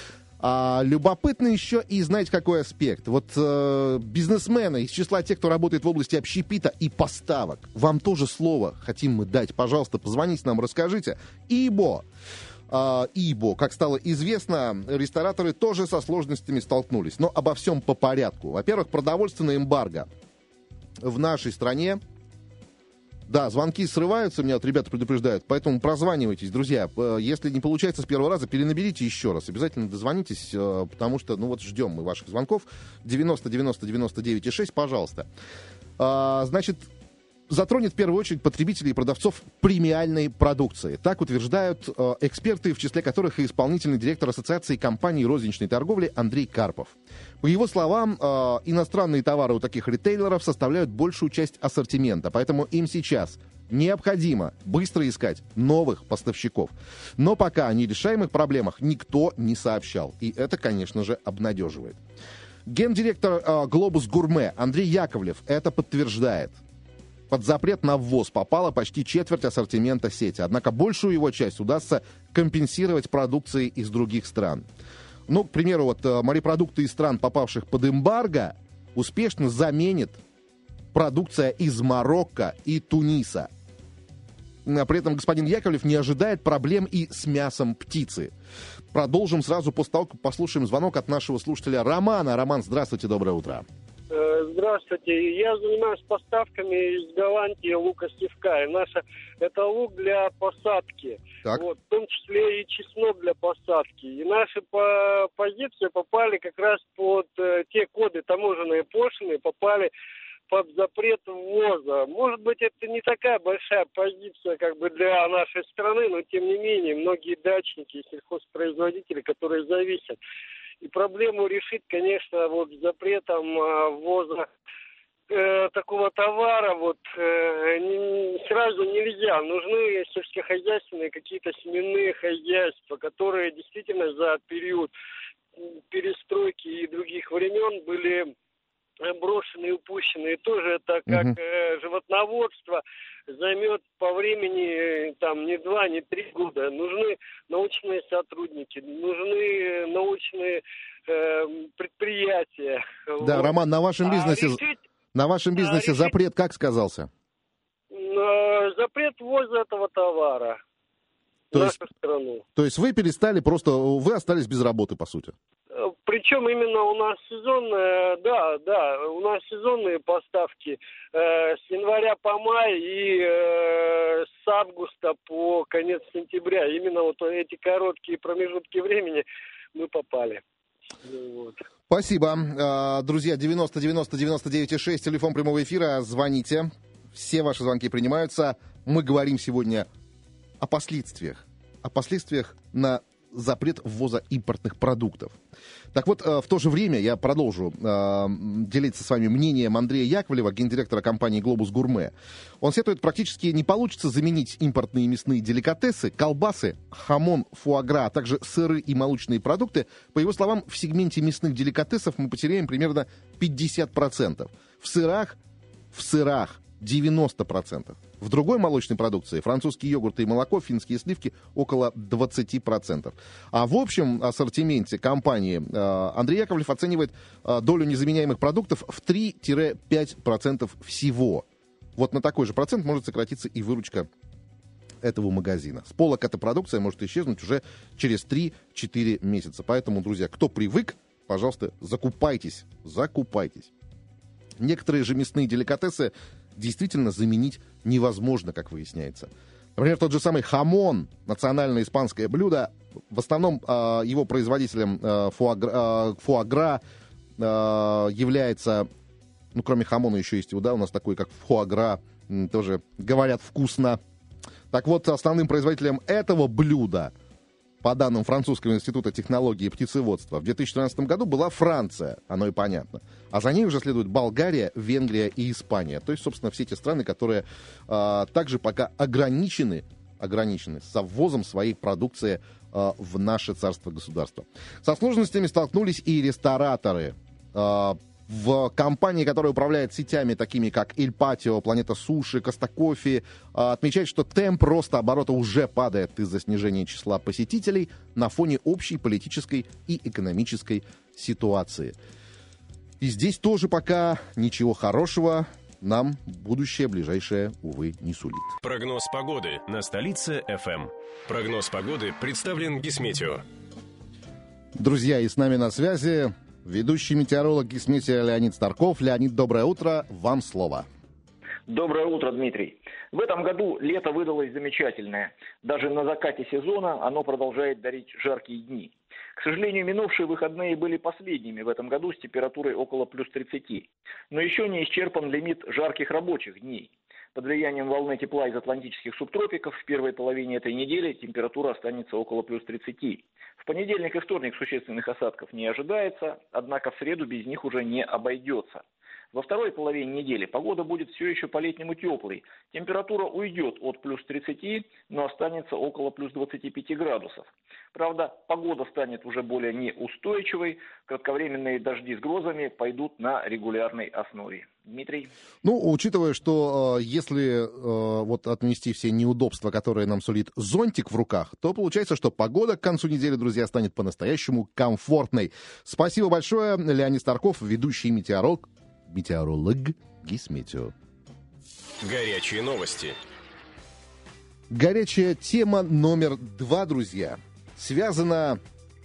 А, любопытно еще и, знаете, какой аспект. Вот э, бизнесмены из числа тех, кто работает в области общепита и поставок. Вам тоже слово хотим мы дать. Пожалуйста, позвоните нам, расскажите. Ибо, э, ибо, как стало известно, рестораторы тоже со сложностями столкнулись. Но обо всем по порядку. Во-первых, продовольственное эмбарго в нашей стране. Да, звонки срываются, меня вот ребята предупреждают, поэтому прозванивайтесь, друзья. Если не получается с первого раза, перенаберите еще раз. Обязательно дозвонитесь, потому что, ну вот, ждем мы ваших звонков. девяносто девяносто девяносто девять шесть, пожалуйста. А, значит, затронет в первую очередь потребителей и продавцов премиальной продукции. Так утверждают э, эксперты, в числе которых и исполнительный директор Ассоциации компаний розничной торговли Андрей Карпов. По его словам, э, иностранные товары у таких ритейлеров составляют большую часть ассортимента, поэтому им сейчас необходимо быстро искать новых поставщиков. Но пока о нерешаемых проблемах никто не сообщал. И это, конечно же, обнадеживает. Гендиректор э, «Глобус Гурме» Андрей Яковлев это подтверждает. Под запрет на ввоз попала почти четверть ассортимента сети. Однако большую его часть удастся компенсировать продукцией из других стран. Ну, к примеру, вот морепродукты из стран, попавших под эмбарго, успешно заменит продукция из Марокко и Туниса. При этом господин Яковлев не ожидает проблем и с мясом птицы. Продолжим сразу после того, как послушаем звонок от нашего слушателя Романа. Роман, здравствуйте, доброе утро. Здравствуйте. Я занимаюсь поставками из Голландии лука севкая. Наша это лук для посадки. Так. Вот, в том числе и чеснок для посадки. И наши по- позиции попали как раз под э, те коды таможенные пошлины, попали под запрет ввоза. Может быть, это не такая большая позиция как бы для нашей страны, но тем не менее, многие дачники и сельхозпроизводители, которые зависят. И проблему решить, конечно, вот запретом э, ввоза э, такого товара вот э, не, сразу нельзя. Нужны сельскохозяйственные какие-то семенные хозяйства, которые действительно за период перестройки и других времен были брошены и упущены. И тоже это как uh-huh. э, животноводство займет по времени э, там не два, не три года. Нужны научные сотрудники, нужны научные э, предприятия. Да, вот. Роман, на вашем бизнесе, а решить, на вашем бизнесе а запрет как сказался? Э, запрет ввоза этого товара то в есть, нашу страну. То есть вы перестали просто, вы остались без работы, по сути? Причем именно у нас сезонные, да, да, у нас сезонные поставки э, с января по май и э, с августа по конец сентября. Именно вот эти короткие промежутки времени мы попали. Вот. Спасибо. Друзья, девяносто девяносто девяносто девять шесть, телефон прямого эфира, звоните. Все ваши звонки принимаются. Мы говорим сегодня о последствиях. О последствиях на запрет ввоза импортных продуктов. Так вот, в то же время я продолжу э, делиться с вами мнением Андрея Яковлева, гендиректора компании «Глобус Гурме». Он сетует, практически не получится заменить импортные мясные деликатесы, колбасы, хамон, фуагра, а также сыры и молочные продукты. По его словам, в сегменте мясных деликатесов мы потеряем примерно пятьдесят процентов. В сырах, в сырах девяносто процентов. В другой молочной продукции, французские йогурты и молоко, финские сливки, около двадцать процентов. А в общем ассортименте компании э, Андрей Яковлев оценивает э, долю незаменяемых продуктов в три-пять процентов всего. Вот на такой же процент может сократиться и выручка этого магазина. С полок эта продукция может исчезнуть уже через три-четыре месяца. Поэтому, друзья, кто привык, пожалуйста, закупайтесь, закупайтесь. Некоторые же мясные деликатесы действительно заменить невозможно, как выясняется. Например, тот же самый хамон, национальное испанское блюдо, в основном э, его производителем э, фуагра, э, фуагра э, является, ну, кроме хамона еще есть, да, у нас такой, как фуагра, м, тоже говорят вкусно. Так вот, основным производителем этого блюда, по данным Французского института технологии и птицеводства, в две тысячи тринадцатом году была Франция, оно и понятно. А за ней уже следуют Болгария, Венгрия и Испания. То есть, собственно, все те страны, которые а, также пока ограничены, ограничены со ввозом своей продукции а, в наше царство-государство. Со сложностями столкнулись и рестораторы. А, в компании, которая управляет сетями, такими как Иль Патио, Планета Суши, Коста Кофе, отмечает, что темп роста оборота уже падает из-за снижения числа посетителей на фоне общей политической и экономической ситуации. И здесь тоже пока ничего хорошего нам будущее ближайшее, увы, не сулит. Прогноз погоды на Столице эф эм. Прогноз погоды представлен Гисметео. Друзья, и с нами на связи ведущий метеоролог Гисметео Леонид Старков. Леонид, доброе утро, вам слово. Доброе утро, Дмитрий. В этом году лето выдалось замечательное. Даже на закате сезона оно продолжает дарить жаркие дни. К сожалению, минувшие выходные были последними в этом году с температурой около плюс тридцати. Но еще не исчерпан лимит жарких рабочих дней. Под влиянием волны тепла из атлантических субтропиков в первой половине этой недели температура останется около плюс тридцати. В понедельник и вторник существенных осадков не ожидается, однако в среду без них уже не обойдется. Во второй половине недели погода будет все еще по-летнему теплой. Температура уйдет от плюс тридцати, но останется около плюс двадцати пяти градусов. Правда, погода станет уже более неустойчивой. Кратковременные дожди с грозами пойдут на регулярной основе. Дмитрий? Ну, учитывая, что э, если э, вот отнести все неудобства, которые нам сулит зонтик в руках, то получается, что погода к концу недели, друзья, станет по-настоящему комфортной. Спасибо большое. Леонид Старков, ведущий метеоролог, метеоролог Гисметео. Горячие новости. Горячая тема номер два, друзья, связана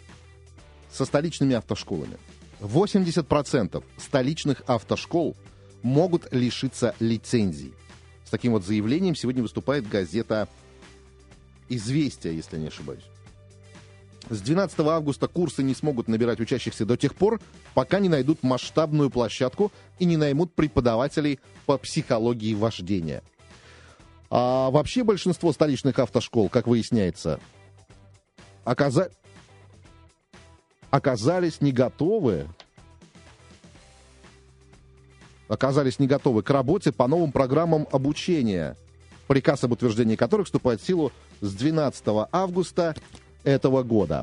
со столичными автошколами. восемьдесят процентов столичных автошкол могут лишиться лицензий. С таким вот заявлением сегодня выступает газета «Известия», если не ошибаюсь. С двенадцатого августа курсы не смогут набирать учащихся до тех пор, пока не найдут масштабную площадку и не наймут преподавателей по психологии вождения. А вообще большинство столичных автошкол, как выясняется, оказа... оказались не готовы оказались не готовы к работе по новым программам обучения, приказ об утверждении которых вступает в силу с двенадцатого августа этого года.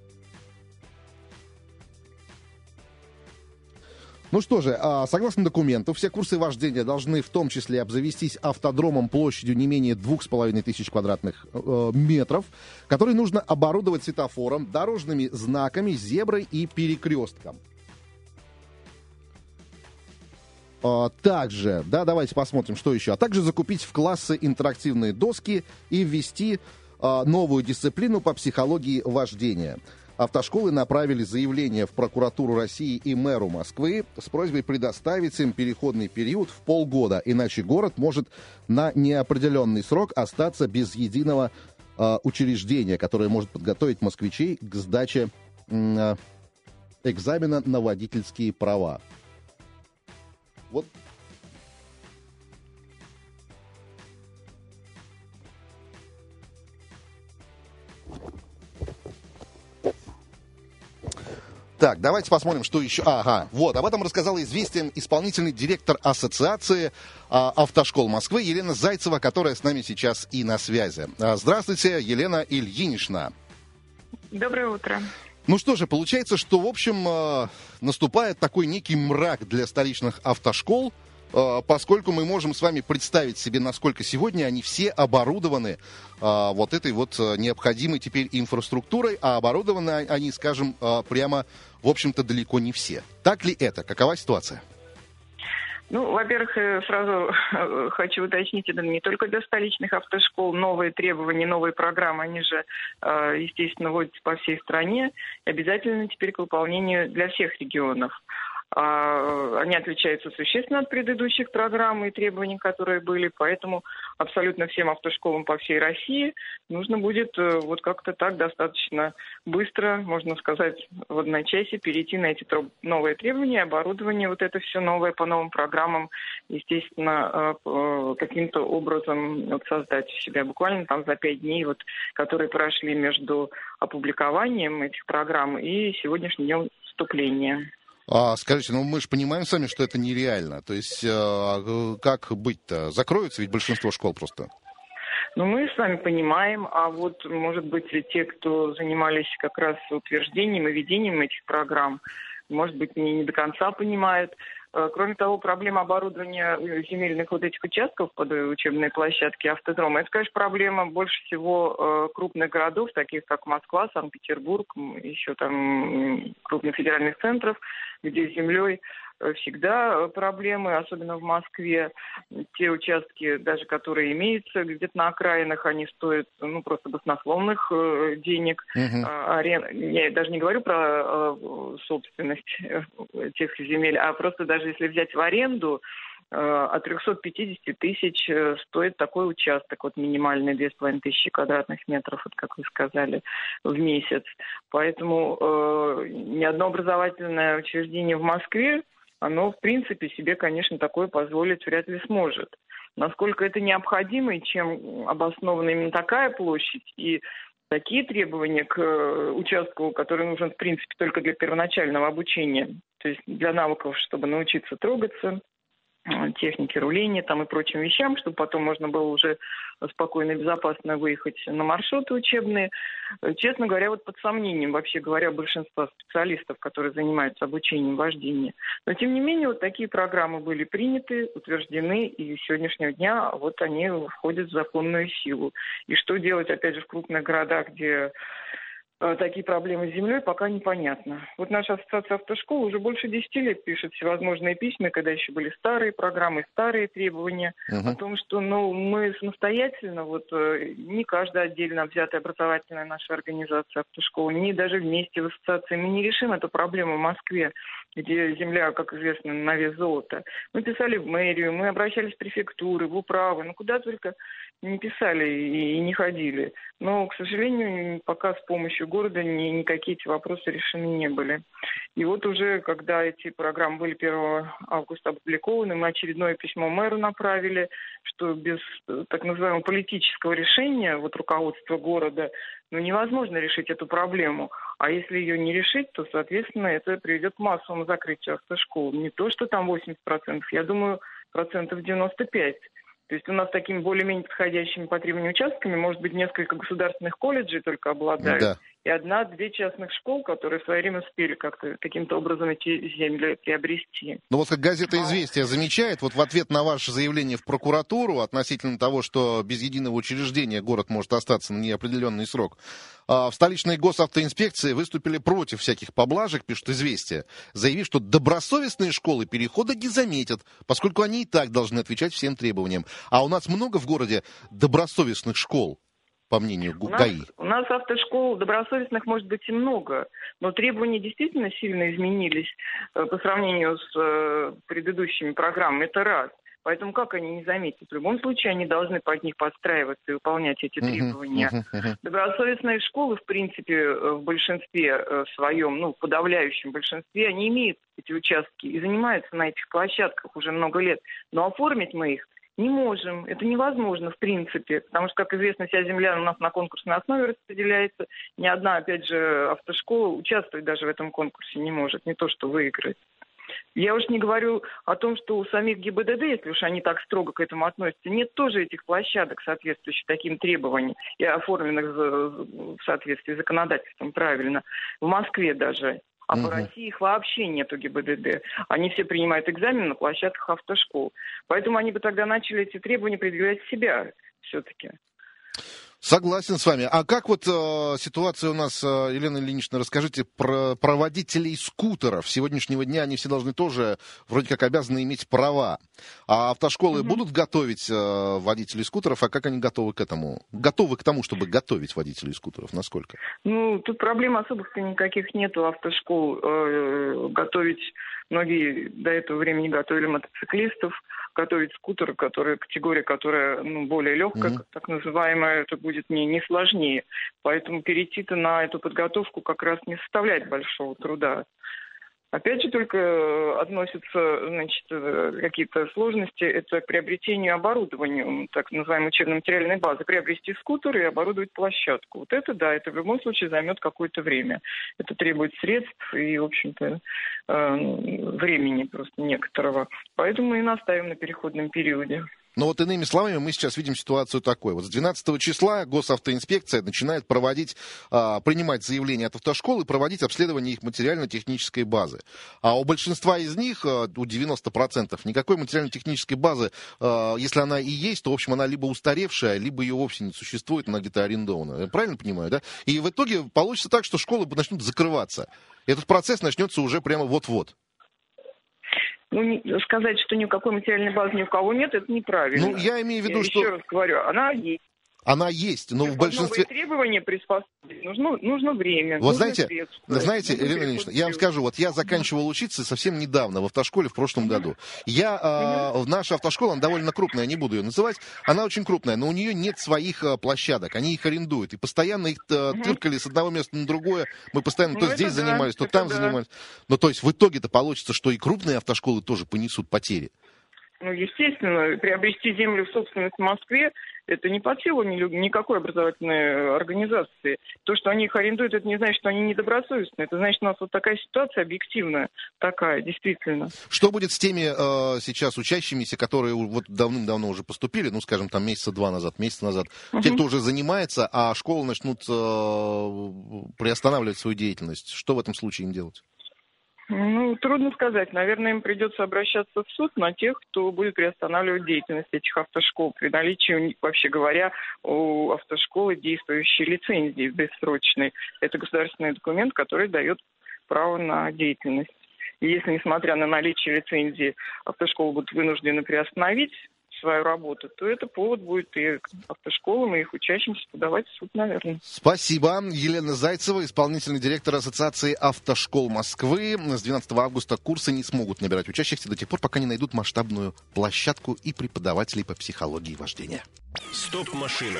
Ну что же, согласно документу, все курсы вождения должны в том числе обзавестись автодромом площадью не менее двух с половиной тысяч квадратных э, метров, который нужно оборудовать светофором, дорожными знаками, зеброй и перекрестком. А также, да, давайте посмотрим, что еще. А также закупить в классы интерактивные доски и ввести а, новую дисциплину по психологии вождения. Автошколы направили заявление в прокуратуру России и мэру Москвы с просьбой предоставить им переходный период в полгода, иначе город может на неопределенный срок остаться без единого э, учреждения, которое может подготовить москвичей к сдаче э, экзамена на водительские права. Вот. Так, давайте посмотрим, что еще. Ага, вот, об этом рассказала известен исполнительный директор Ассоциации а, автошкол Москвы Елена Зайцева, которая с нами сейчас и на связи. А, здравствуйте, Елена Ильинична. Доброе утро. Ну что же, получается, что, в общем, а, наступает такой некий мрак для столичных автошкол, а, поскольку мы можем с вами представить себе, насколько сегодня они все оборудованы а, вот этой вот необходимой теперь инфраструктурой, а оборудованы они, скажем, а, прямо, в общем-то, далеко не все. Так ли это? Какова ситуация? Ну, во-первых, сразу хочу уточнить, это не только для столичных автошкол. Новые требования, новые программы, они же, естественно, вводятся по всей стране. И обязательно теперь к выполнению для всех регионов. Они отличаются существенно от предыдущих программ и требований, которые были, поэтому абсолютно всем автошколам по всей России нужно будет вот как-то так достаточно быстро, можно сказать, в одночасье перейти на эти новые требования, оборудование, вот это все новое по новым программам, естественно, каким-то образом вот создать у себя буквально там за пять дней, вот, которые прошли между опубликованием этих программ и сегодняшним днем вступления. А, скажите, ну мы же понимаем сами, что это нереально. То есть э, как быть-то? Закроются ведь большинство школ просто? Ну, мы с вами понимаем, а вот, может быть, те, кто занимались как раз утверждением и ведением этих программ, может быть, не, не до конца понимают. Кроме того, проблема оборудования земельных вот этих участков под учебные площадки, автодрома, это, конечно, проблема больше всего крупных городов, таких как Москва, Санкт-Петербург, еще там крупных федеральных центров, где с землей всегда проблемы, особенно в Москве. Те участки, даже которые имеются где-то на окраинах, они стоят ну, просто баснословных э, денег. Uh-huh. Арен... Я даже не говорю про э, собственность тех земель, а просто даже если взять в аренду, э, от триста пятьдесят тысяч стоит такой участок, вот минимальный две с половиной тысячи квадратных метров, вот как вы сказали, в месяц. Поэтому э, ни одно образовательное учреждение в Москве, оно, в принципе, себе, конечно, такое позволить вряд ли сможет. Насколько это необходимо и чем обоснована именно такая площадь и такие требования к участку, который нужен, в принципе, только для первоначального обучения, то есть для навыков, чтобы научиться трогаться, техники руления там и прочим вещам, чтобы потом можно было уже спокойно и безопасно выехать на маршруты учебные. Честно говоря, вот под сомнением, вообще говоря, большинства специалистов, которые занимаются обучением вождения. Но, тем не менее, вот такие программы были приняты, утверждены, и с сегодняшнего дня вот они входят в законную силу. И что делать, опять же, в крупных городах, где такие проблемы с землей, пока непонятно. Вот наша ассоциация автошкол уже больше десяти лет пишет всевозможные письма, когда еще были старые программы, старые требования, uh-huh. о том, что ну, мы самостоятельно, вот не каждая отдельно взятая образовательная наша организация автошколы, не даже вместе в ассоциации, мы не решим эту проблему в Москве, где земля, как известно, на вес золота. Мы писали в мэрию, мы обращались в префектуры, в управы, ну куда только не писали и не ходили. Но, к сожалению, пока с помощью города ни, никакие эти вопросы решены не были. И вот уже, когда эти программы были первого августа опубликованы, мы очередное письмо мэру направили, что без так называемого политического решения, вот руководства города, ну, невозможно решить эту проблему. А если ее не решить, то, соответственно, это приведет к массовому закрытию автошкол. Не то, что там восемьдесят процентов, я думаю, процентов девяносто пять. То есть у нас такими более-менее подходящими по требованию участками, может быть, несколько государственных колледжей только обладают, да. и одна-две частных школ, которые в свое время успели как-то каким-то образом эти земли приобрести. Ну вот как газета «Известия» замечает, вот в ответ на ваше заявление в прокуратуру относительно того, что без единого учреждения город может остаться на неопределенный срок, в столичной госавтоинспекции выступили против всяких поблажек, пишут «Известия», заявив, что добросовестные школы перехода не заметят, поскольку они и так должны отвечать всем требованиям. А у нас много в городе добросовестных школ, по мнению ГАИ? У нас, у нас автошкол добросовестных может быть и много, но требования действительно сильно изменились э, по сравнению с э, предыдущими программами. Это раз. Поэтому как они не заметят? В любом случае они должны под них подстраиваться и выполнять эти требования. Uh-huh, uh-huh, uh-huh. Добросовестные школы, в принципе, в большинстве своем, ну, в подавляющем большинстве, они имеют эти участки и занимаются на этих площадках уже много лет. Но оформить мы их не можем. Это невозможно, в принципе. Потому что, как известно, вся земля у нас на конкурсной основе распределяется. Ни одна, опять же, автошкола участвовать даже в этом конкурсе не может. Не то, что выиграть. Я уж не говорю о том, что у самих ГИБДД, если уж они так строго к этому относятся, нет тоже этих площадок, соответствующих таким требованиям и оформленных в соответствии с законодательством правильно. В Москве даже. А угу. по России их вообще нету ГИБДД. Они все принимают экзамен на площадках автошкол. Поэтому они бы тогда начали эти требования предъявлять себя все-таки. Согласен с вами. А как вот э, ситуация у нас, э, Елена Ильинична, расскажите про, про водителей скутеров. С сегодняшнего дня они все должны тоже вроде как обязаны иметь права. А автошколы mm-hmm. будут готовить э, водителей скутеров, а как они готовы к этому? Готовы к тому, чтобы готовить водителей скутеров? Насколько? Ну, тут проблем особых-то никаких нету автошкол. Э, готовить, многие до этого времени готовили мотоциклистов, готовить скутеры, которые, категория, которая ну, более легкая, mm-hmm. так называемая, это будет не, не сложнее. Поэтому перейти-то на эту подготовку как раз не составляет большого труда. Опять же, только относятся, значит, какие-то сложности, это к приобретению оборудования, так называемой учебно-материальной базы, приобрести скутер и оборудовать площадку. Вот это, да, это в любом случае займет какое-то время. Это требует средств и, в общем-то, времени просто некоторого. Поэтому мы и настаиваем на переходном периоде. Но вот иными словами, мы сейчас видим ситуацию такой. Вот с двенадцатого числа госавтоинспекция начинает проводить, а, принимать заявления от автошкол и проводить обследование их материально-технической базы. А у большинства из них, у девяноста процентов, никакой материально-технической базы, а, если она и есть, то, в общем, она либо устаревшая, либо ее вовсе не существует, она где-то арендована. Я правильно понимаю, да? И в итоге получится так, что школы начнут закрываться. Этот процесс начнется уже прямо вот-вот. Ну, не, сказать, что никакой материальной базы ни у кого нет, это неправильно. Ну, я имею в виду, я что... еще раз говорю, она есть. Она есть, но в большинстве... Новые требования приспособить нужно, нужно время. Вот нужно знаете, средства, знаете, Елена Ильинична, я вам скажу, вот я заканчивал учиться совсем недавно в автошколе в прошлом mm-hmm. году. Я, э, наша автошкола, она довольно крупная, не буду ее называть, она очень крупная, но у нее нет своих э, площадок, они их арендуют, и постоянно их э, mm-hmm. тыркали с одного места на другое, мы постоянно ну, то здесь да, занимались, то там да. занимались. Но то есть в итоге-то получится, что и крупные автошколы тоже понесут потери. Ну, естественно, приобрести землю в собственность в Москве, это не под силу никакой образовательной организации. То, что они их арендуют, это не значит, что они недобросовестны. Это значит, у нас вот такая ситуация объективная, такая, действительно. Что будет с теми э, сейчас учащимися, которые вот давным-давно уже поступили, ну, скажем, там месяца два назад, месяц назад, uh-huh. те, кто уже занимается, а школы начнут э, приостанавливать свою деятельность? Что в этом случае им делать? Ну, трудно сказать. Наверное, им придется обращаться в суд на тех, кто будет приостанавливать деятельность этих автошкол. При наличии, у них, вообще говоря, у автошколы действующей лицензии бессрочной. Это государственный документ, который дает право на деятельность. И если, несмотря на наличие лицензии, автошколы будут вынуждены приостановить свою работу, то это повод будет и автошколам, и их учащимся подавать в суд, наверное. Спасибо. Елена Зайцева, исполнительный директор Ассоциации автошкол Москвы. С двенадцатого августа курсы не смогут набирать учащихся до тех пор, пока не найдут масштабную площадку и преподавателей по психологии вождения. Стоп-машина.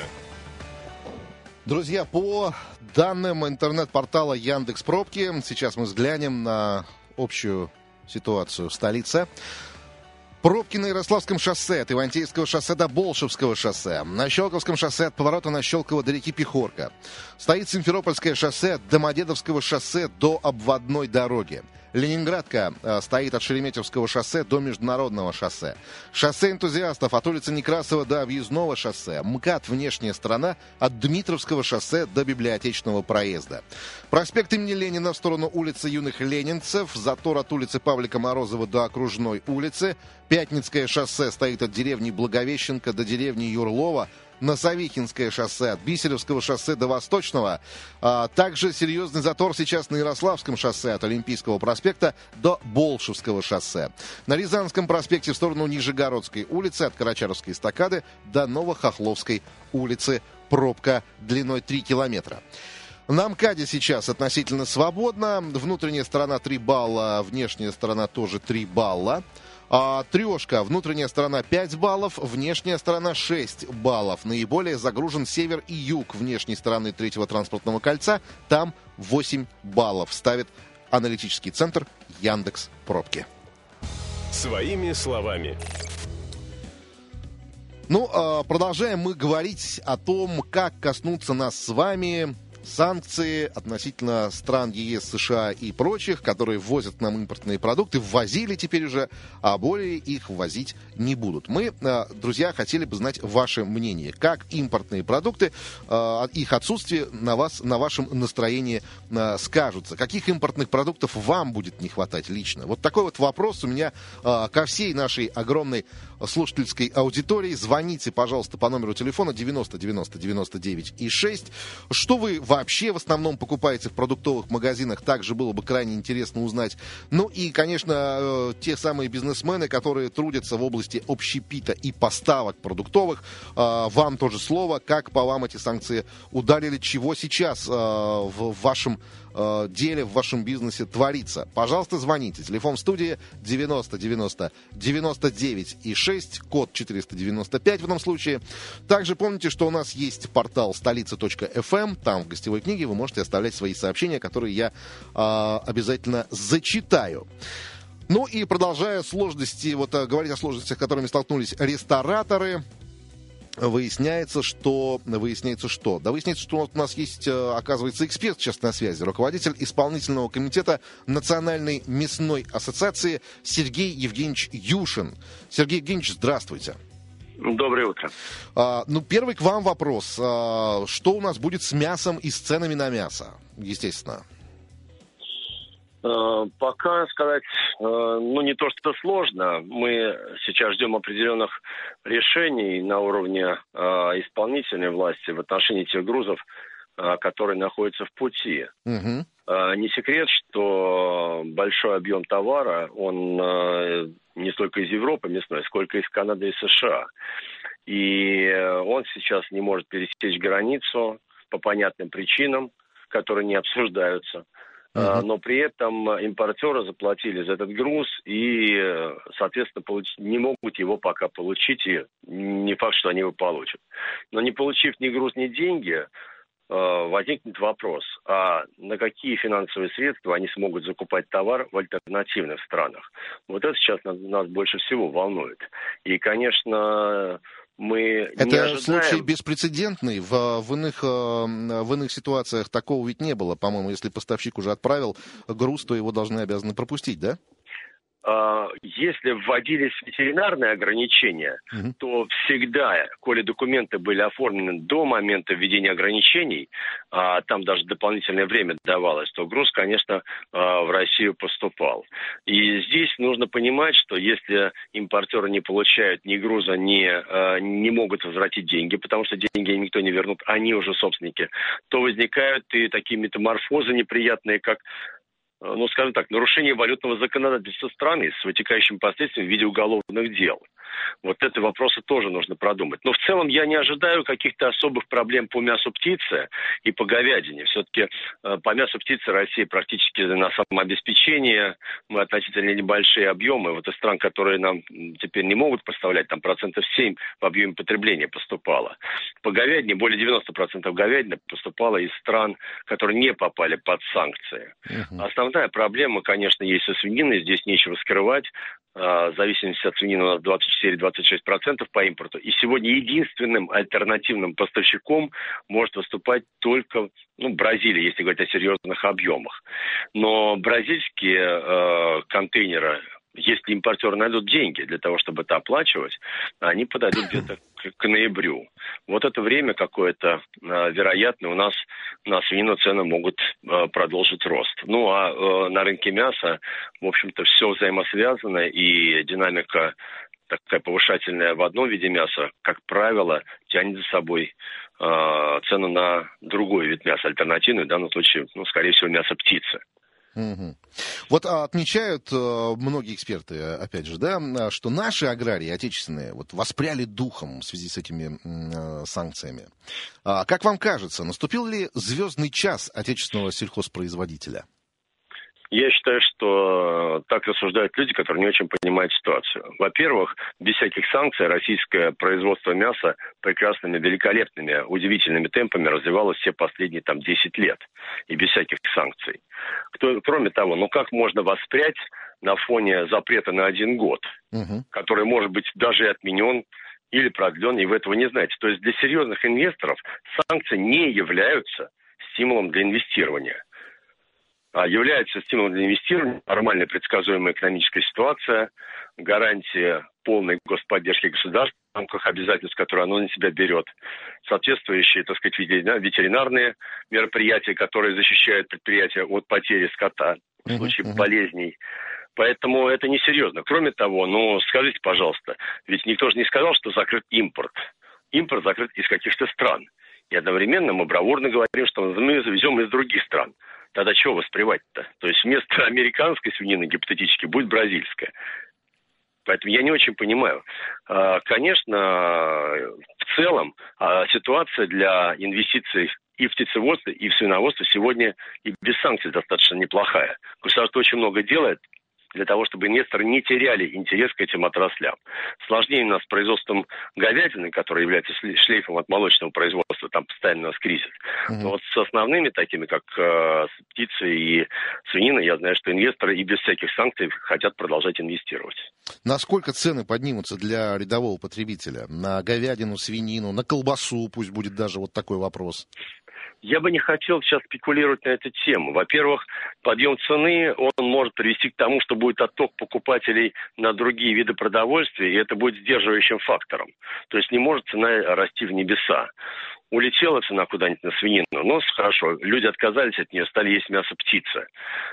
Друзья, по данным интернет-портала Яндекс.Пробки, сейчас мы взглянем на общую ситуацию в столице. Пробки на Ярославском шоссе от Ивантеевского шоссе до Болшевского шоссе. На Щелковском шоссе от поворота на Щелково до реки Пехорка. Стоит Симферопольское шоссе от Домодедовского шоссе до обводной дороги. Ленинградка э, стоит от Шереметьевского шоссе до Международного шоссе. Шоссе энтузиастов от улицы Некрасова до Объездного шоссе. МКАД внешняя сторона от Дмитровского шоссе до Библиотечного проезда. Проспект имени Ленина в сторону улицы Юных Ленинцев. Затор от улицы Павлика Морозова до Окружной улицы. Пятницкое шоссе стоит от деревни Благовещенко до деревни Юрлова. Носовихинское шоссе от Бисеревского шоссе до Восточного. А также серьезный затор сейчас на Ярославском шоссе от Олимпийского проспекта до Болшевского шоссе. На Рязанском проспекте в сторону Нижегородской улицы от Карачаровской эстакады до Новохохловской улицы. Пробка длиной три километра. На МКАДе сейчас относительно свободно. Внутренняя сторона три балла, внешняя сторона тоже три балла. А, трешка, внутренняя сторона пять баллов, внешняя сторона шесть баллов. Наиболее загружен север и юг внешней стороны третьего транспортного кольца. Там восемь баллов ставит аналитический центр Яндекс.Пробки. Своими словами. Ну, а, продолжаем мы говорить о том, как коснуться нас с вами санкции относительно стран ЕС, США и прочих, которые ввозят к нам импортные продукты, ввозили теперь уже, а более их ввозить не будут. Мы, друзья, хотели бы знать ваше мнение. Как импортные продукты, их отсутствие на вас, на вашем настроении скажутся? Каких импортных продуктов вам будет не хватать лично? Вот такой вот вопрос у меня ко всей нашей огромной слушательской аудитории. Звоните, пожалуйста, по номеру телефона девяносто девяносто девяносто девять и шесть. Что вы вообще в основном покупаете в продуктовых магазинах? Также было бы крайне интересно узнать. Ну и, конечно, те самые бизнесмены, которые трудятся в области общепита и поставок продуктовых. Вам тоже слово. Как по вам эти санкции ударили? Чего сейчас в вашем деле, в вашем бизнесе творится? Пожалуйста, звоните. Телефон в студии девяносто девяносто девяносто девять и шесть, код четыреста девяносто пять в этом случае. Также помните, что у нас есть портал столица точка эф эм. Там в гостевой книге вы можете оставлять свои сообщения, которые я э, обязательно зачитаю. Ну и продолжая сложности, вот говорить о сложностях, с которыми столкнулись рестораторы. Выясняется, что... Выясняется, что? Да выясняется, что вот у нас есть, оказывается, эксперт сейчас на связи, руководитель исполнительного комитета Национальной мясной ассоциации Сергей Евгеньевич Юшин. Сергей Евгеньевич, здравствуйте. Доброе утро. А, ну, первый к вам вопрос. А, что у нас будет с мясом и с ценами на мясо, естественно? Пока сказать, ну, не то что сложно. Мы сейчас ждем определенных решений на уровне исполнительной власти в отношении тех грузов, которые находятся в пути. Угу. Не секрет, что большой объем товара, он не столько из Европы мясной, сколько из Канады и США. И он сейчас не может пересечь границу по понятным причинам, которые не обсуждаются. Uh-huh. Но при этом импортеры заплатили за этот груз и, соответственно, получ... не могут его пока получить, и не факт, что они его получат. Но не получив ни груз, ни деньги, возникнет вопрос, а на какие финансовые средства они смогут закупать товар в альтернативных странах? Вот это сейчас нас, нас больше всего волнует. И, конечно... Мы Это не ожидаем... случай беспрецедентный. В, в, иных, в иных ситуациях такого ведь не было. По-моему, если поставщик уже отправил груз, то его должны обязаны пропустить, да? если вводились ветеринарные ограничения, mm-hmm. то всегда, коли документы были оформлены до момента введения ограничений, а там даже дополнительное время давалось, то груз, конечно, в Россию поступал. И здесь нужно понимать, что если импортеры не получают ни груза, ни, не могут возвратить деньги, потому что деньги никто не вернут, они уже собственники, то возникают и такие метаморфозы неприятные, как, ну, скажем так, нарушение валютного законодательства страны с вытекающими последствиями в виде уголовных дел. Вот эти вопросы тоже нужно продумать. Но в целом я не ожидаю каких-то особых проблем по мясу птицы и по говядине. Все-таки э, по мясу птицы Россия практически на самообеспечении. Мы относительно небольшие объемы. Вот из стран, которые нам теперь не могут поставлять, там процентов семь в объеме потребления поступало. По говядине более девяносто процентов говядины поступало из стран, которые не попали под санкции. Uh-huh. Основная проблема, конечно, есть со свининой. Здесь нечего скрывать. В зависимости от свинины у нас двадцать четыре - двадцать шесть процентов по импорту. И сегодня единственным альтернативным поставщиком может выступать только ну, Бразилия, если говорить о серьезных объемах. Но бразильские э, контейнеры, если импортеры найдут деньги для того, чтобы это оплачивать, они подойдут где-то к, к ноябрю. Вот это время какое-то, э, вероятно, у нас на свинину цены могут э, продолжить рост. Ну, а э, на рынке мяса, в общем-то, все взаимосвязано, и динамика такая повышательная в одном виде мяса, как правило, тянет за собой э, цену на другой вид мяса, альтернативный, в данном случае, ну, скорее всего, мясо птицы. Угу. Вот а, отмечают а, многие эксперты, опять же, да, что наши аграрии отечественные вот, воспряли духом в связи с этими а, санкциями. А, как вам кажется, наступил ли звездный час отечественного сельхозпроизводителя? Я считаю, что так рассуждают люди, которые не очень понимают ситуацию. Во-первых, без всяких санкций российское производство мяса прекрасными, великолепными, удивительными темпами развивалось все последние там десять лет. И без всяких санкций. Кто, кроме того, ну как можно воспрять на фоне запрета на один год, угу. который может быть даже отменен или продлен, и вы этого не знаете. То есть для серьезных инвесторов санкции не являются стимулом для инвестирования. Является стимулом для инвестирования, нормальная предсказуемая экономическая ситуация, гарантия полной господдержки государства в рамках обязательств, которые оно на себя берет, соответствующие, так сказать, ветеринарные мероприятия, которые защищают предприятия от потери скота в случае uh-huh. болезней. Поэтому это несерьезно. Кроме того, ну, скажите, пожалуйста, ведь никто же не сказал, что закрыт импорт. Импорт закрыт из каких-то стран. И одновременно мы бравурно говорим, что мы завезем из других стран. Тогда чего воспривать-то? То есть вместо американской свинины гипотетически будет бразильская. Поэтому я не очень понимаю. Конечно, в целом ситуация для инвестиций и в птицеводстве, и в свиноводстве сегодня и без санкций достаточно неплохая. Государство очень много делает для того, чтобы инвесторы не теряли интерес к этим отраслям. Сложнее у нас с производством говядины, которая является шлейфом от молочного производства, там постоянно у нас кризис. Mm-hmm. Но вот с основными такими, как э, птица и свинина, я знаю, что инвесторы и без всяких санкций хотят продолжать инвестировать. Насколько цены поднимутся для рядового потребителя? На говядину, свинину, на колбасу, пусть будет даже вот такой вопрос. Я бы не хотел сейчас спекулировать на эту тему. Во-первых, подъем цены, он может привести к тому, что будет отток покупателей на другие виды продовольствия, и это будет сдерживающим фактором. То есть не может цена расти в небеса. Улетела цена куда-нибудь на свинину, ну, хорошо, люди отказались от нее, стали есть мясо птицы.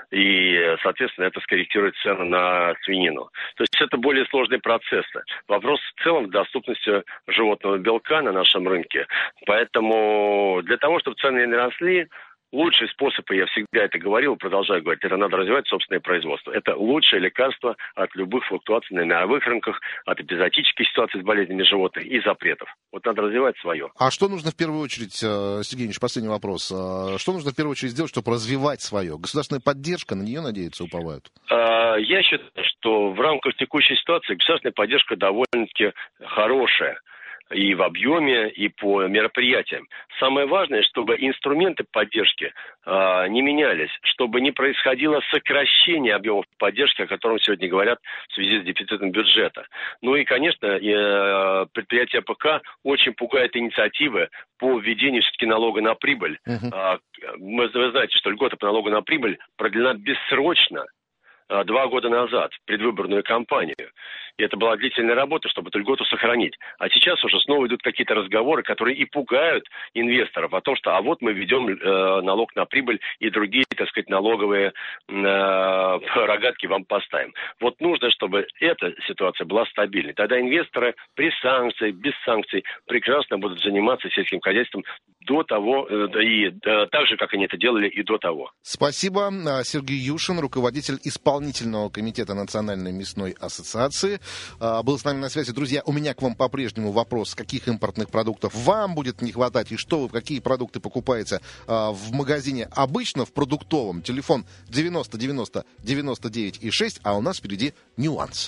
И, соответственно, это скорректирует цену на свинину. То есть это более сложные процессы. Вопрос в целом доступности животного белка на нашем рынке. Поэтому для того, чтобы цены не росли, лучший способ, и я всегда это говорил, продолжаю говорить, это надо развивать собственное производство. Это лучшее лекарство от любых флуктуаций на мировых рынках, от эпизоотической ситуации с болезнями животных и запретов. Вот надо развивать свое. А что нужно в первую очередь, Сергей Ильич, последний вопрос. Что нужно в первую очередь сделать, чтобы развивать свое? Государственная поддержка, на нее, надеются, уповают? Я считаю, что в рамках текущей ситуации государственная поддержка довольно-таки хорошая. И в объеме, и по мероприятиям. Самое важное, чтобы инструменты поддержки э, не менялись, чтобы не происходило сокращение объемов поддержки, о котором сегодня говорят в связи с дефицитом бюджета. Ну и, конечно, э, предприятие АПК очень пугает инициативы по введению все-таки налога на прибыль. Uh-huh. Э, вы знаете, что льгота по налогу на прибыль продлена бессрочно два года назад, в предвыборную кампанию. И это была длительная работа, чтобы эту льготу сохранить. А сейчас уже снова идут какие-то разговоры, которые и пугают инвесторов о том, что а вот мы введем э, налог на прибыль и другие, так сказать, налоговые э, рогатки вам поставим. Вот нужно, чтобы эта ситуация была стабильной. Тогда инвесторы при санкциях, без санкций прекрасно будут заниматься сельским хозяйством до того, э, и э, так же, как они это делали и до того. Спасибо. Сергей Юшин, руководитель исполнительного комитета Национальной мясной ассоциации, был с нами на связи. Друзья, у меня к вам по-прежнему вопрос, каких импортных продуктов вам будет не хватать и что вы, какие продукты покупаете в магазине обычно, в продуктовом. Телефон девяносто девяносто девяносто девять и шесть, а у нас впереди нюанс.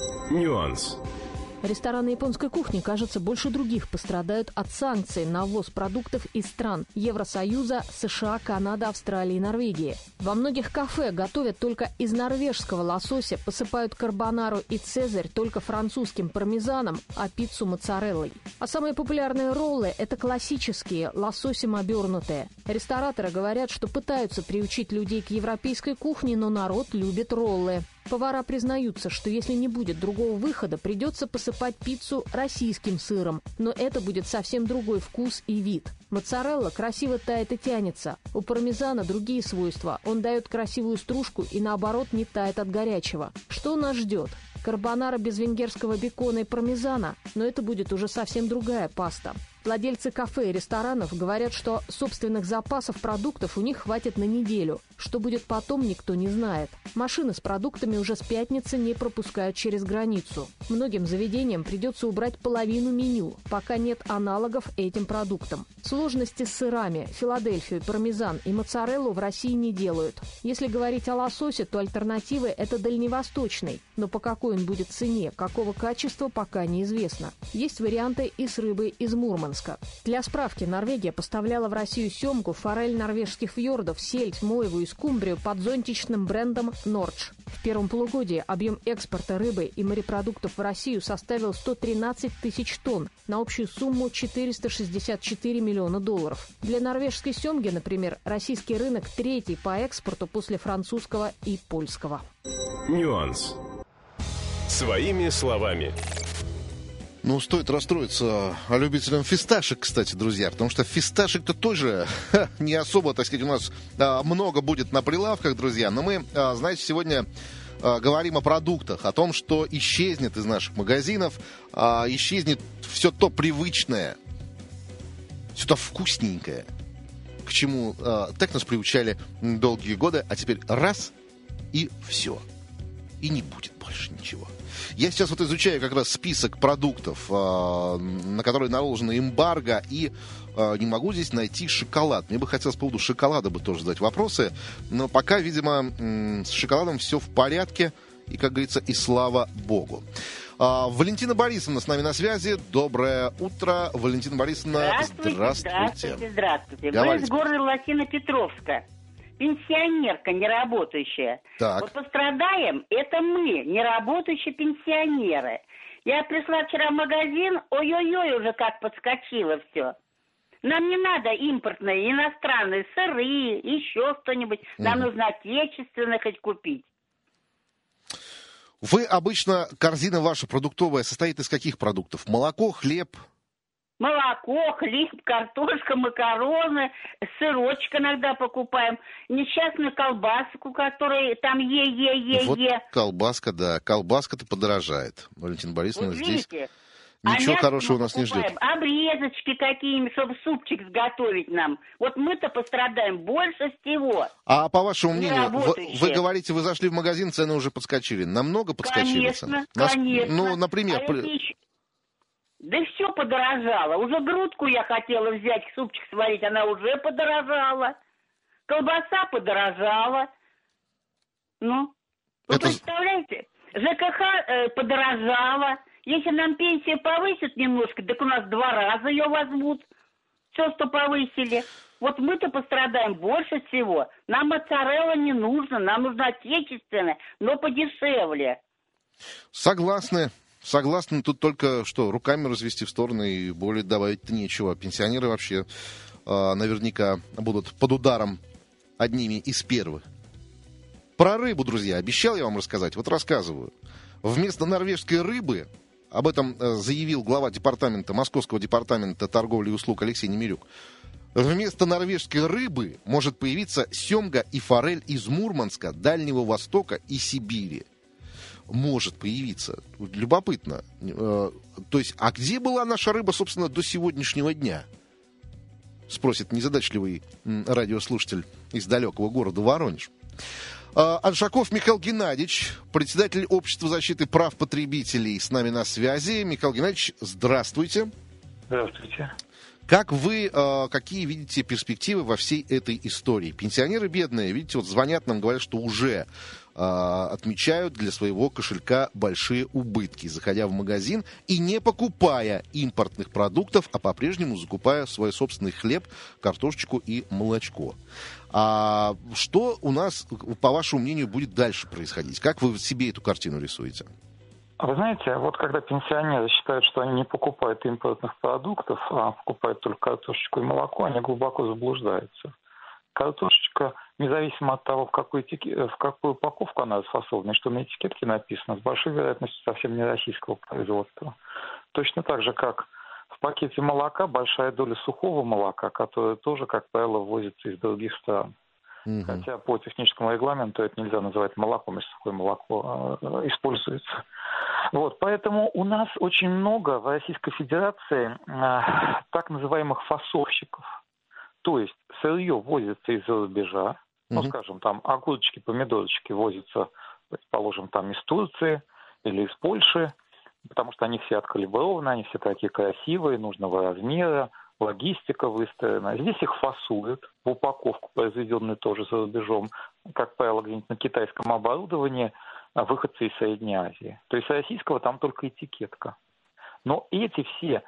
Нюанс. Рестораны японской кухни, кажется, больше других пострадают от санкций на ввоз продуктов из стран Евросоюза, США, Канады, Австралии и Норвегии. Во многих кафе готовят только из норвежского лосося, посыпают карбонару и цезарь только французским пармезаном, а пиццу моцареллой. А самые популярные роллы – это классические, лососем обернутые. Рестораторы говорят, что пытаются приучить людей к европейской кухне, но народ любит роллы. Повара признаются, что если не будет другого выхода, придется посыпать пиццу российским сыром, но это будет совсем другой вкус и вид. Моцарелла красиво тает и тянется. У пармезана другие свойства. Он дает красивую стружку и, наоборот, не тает от горячего. Что нас ждет? Карбонара без венгерского бекона и пармезана, но это будет уже совсем другая паста. Владельцы кафе и ресторанов говорят, что собственных запасов продуктов у них хватит на неделю. Что будет потом, никто не знает. Машины с продуктами уже с пятницы не пропускают через границу. Многим заведениям придется убрать половину меню, пока нет аналогов этим продуктам. Сложности с сырами, Филадельфию, пармезан и моцареллу в России не делают. Если говорить о лососе, то альтернативы – это дальневосточный. Но по какой он будет цене, какого качества, пока неизвестно. Есть варианты и с рыбой из Мурманска. Для справки, Норвегия поставляла в Россию семгу, форель норвежских фьордов, сельдь, мойву и скумбрию под зонтичным брендом «Нордж». В первом полугодии объем экспорта рыбы и морепродуктов в Россию составил сто тринадцать тысяч тонн на общую сумму четыреста шестьдесят четыре миллиона долларов. Для норвежской семги, например, российский рынок третий по экспорту после французского и польского. Нюанс. Своими словами. Ну, стоит расстроиться любителям фисташек, кстати, друзья, потому что фисташек-то тоже ха, не особо, так сказать, у нас а, много будет на прилавках, друзья. Но мы, а, знаете, сегодня а, говорим о продуктах, о том, что исчезнет из наших магазинов, а, исчезнет все то привычное, все то вкусненькое, к чему а, так нас приучали долгие годы, а теперь раз и все. И не будет больше ничего. Я сейчас вот изучаю как раз список продуктов, э, на которые наложена эмбарго, и э, не могу здесь найти шоколад. Мне бы хотелось по поводу шоколада бы тоже задать вопросы, но пока, видимо, э, с шоколадом все в порядке, и, как говорится, и слава богу. Э, Валентина Борисовна с нами на связи. Доброе утро, Валентина Борисовна. Здравствуйте, здравствуйте. здравствуйте, здравствуйте. Говорите. Вы из города Лосино-Петровска. Пенсионерка, неработающая. Так. Вот пострадаем, это мы, неработающие пенсионеры. Я пришла вчера в магазин, ой-ой-ой, уже как подскочило все. Нам не надо импортные, иностранные сыры, еще что-нибудь. Нам угу. нужно отечественное хоть купить. Вы обычно, корзина ваша продуктовая состоит из каких продуктов? Молоко, хлеб? Молоко, хлеб, картошка, макароны, сырочек иногда покупаем. Несчастную колбаску, которая там е-е-е-е. Вот колбаска, да. Колбаска-то подорожает. Валентина Борисовна, вот здесь видите? ничего а хорошего у нас не ждет. Обрезочки какие-нибудь, чтобы супчик сготовить нам. Вот мы-то пострадаем больше всего. А по вашему мнению, вы, вы говорите, вы зашли в магазин, цены уже подскочили. Намного подскочили конечно, цены? Конечно, Ну, например... А еще... Да все подорожало. Уже грудку я хотела взять, супчик сварить, она уже подорожала. Колбаса подорожала. Ну, вы Это... представляете? ЖКХ э, подорожала. Если нам пенсию повысят немножко, так у нас два раза ее возьмут. Все, что повысили. Вот мы-то пострадаем больше всего. Нам моцарелла не нужно, нам нужно отечественное, но подешевле. Согласны. Согласны, тут только что, руками развести в стороны и более добавить-то нечего. Пенсионеры вообще э, наверняка будут под ударом одними из первых. Про рыбу, друзья, обещал я вам рассказать, вот рассказываю. Вместо норвежской рыбы, об этом заявил глава департамента, Московского департамента торговли и услуг Алексей Немирюк, вместо норвежской рыбы может появиться семга и форель из Мурманска, Дальнего Востока и Сибири. Может появиться. Любопытно. То есть, а где была наша рыба, собственно, до сегодняшнего дня? Спросит незадачливый радиослушатель из далекого города Воронеж. Аншаков Михаил Геннадьевич, председатель Общества защиты прав потребителей, с нами на связи. Михаил Геннадьевич, здравствуйте. Здравствуйте. Как вы, какие видите перспективы во всей этой истории? Пенсионеры бедные, видите, вот звонят нам, говорят, что уже отмечают для своего кошелька большие убытки, заходя в магазин и не покупая импортных продуктов, а по-прежнему закупая свой собственный хлеб, картошечку и молочко. А что у нас, по вашему мнению, будет дальше происходить? Как вы себе эту картину рисуете? Вы знаете, вот когда пенсионеры считают, что они не покупают импортных продуктов, а покупают только картошечку и молоко, они глубоко заблуждаются. Картошечка, независимо от того, в какую, в какую упаковку она расфасована, что на этикетке написано, с большой вероятностью совсем не российского производства. Точно так же, как в пакете молока большая доля сухого молока, которое тоже, как правило, ввозится из других стран. Mm-hmm. Хотя по техническому регламенту это нельзя называть молоком, если сухое молоко э, используется. Вот, поэтому у нас очень много в Российской Федерации э, так называемых фасовщиков. То есть сырье возится из-за рубежа, mm-hmm. ну, скажем, там огурчики, помидорчики возятся, предположим, там из Турции или из Польши, потому что они все откалиброваны, они все такие красивые, нужного размера, логистика выстроена. Здесь их фасуют в упаковку, произведенную тоже за рубежом, как правило, где-нибудь на китайском оборудовании, выходцы из Средней Азии. То есть российского там только этикетка. Но эти все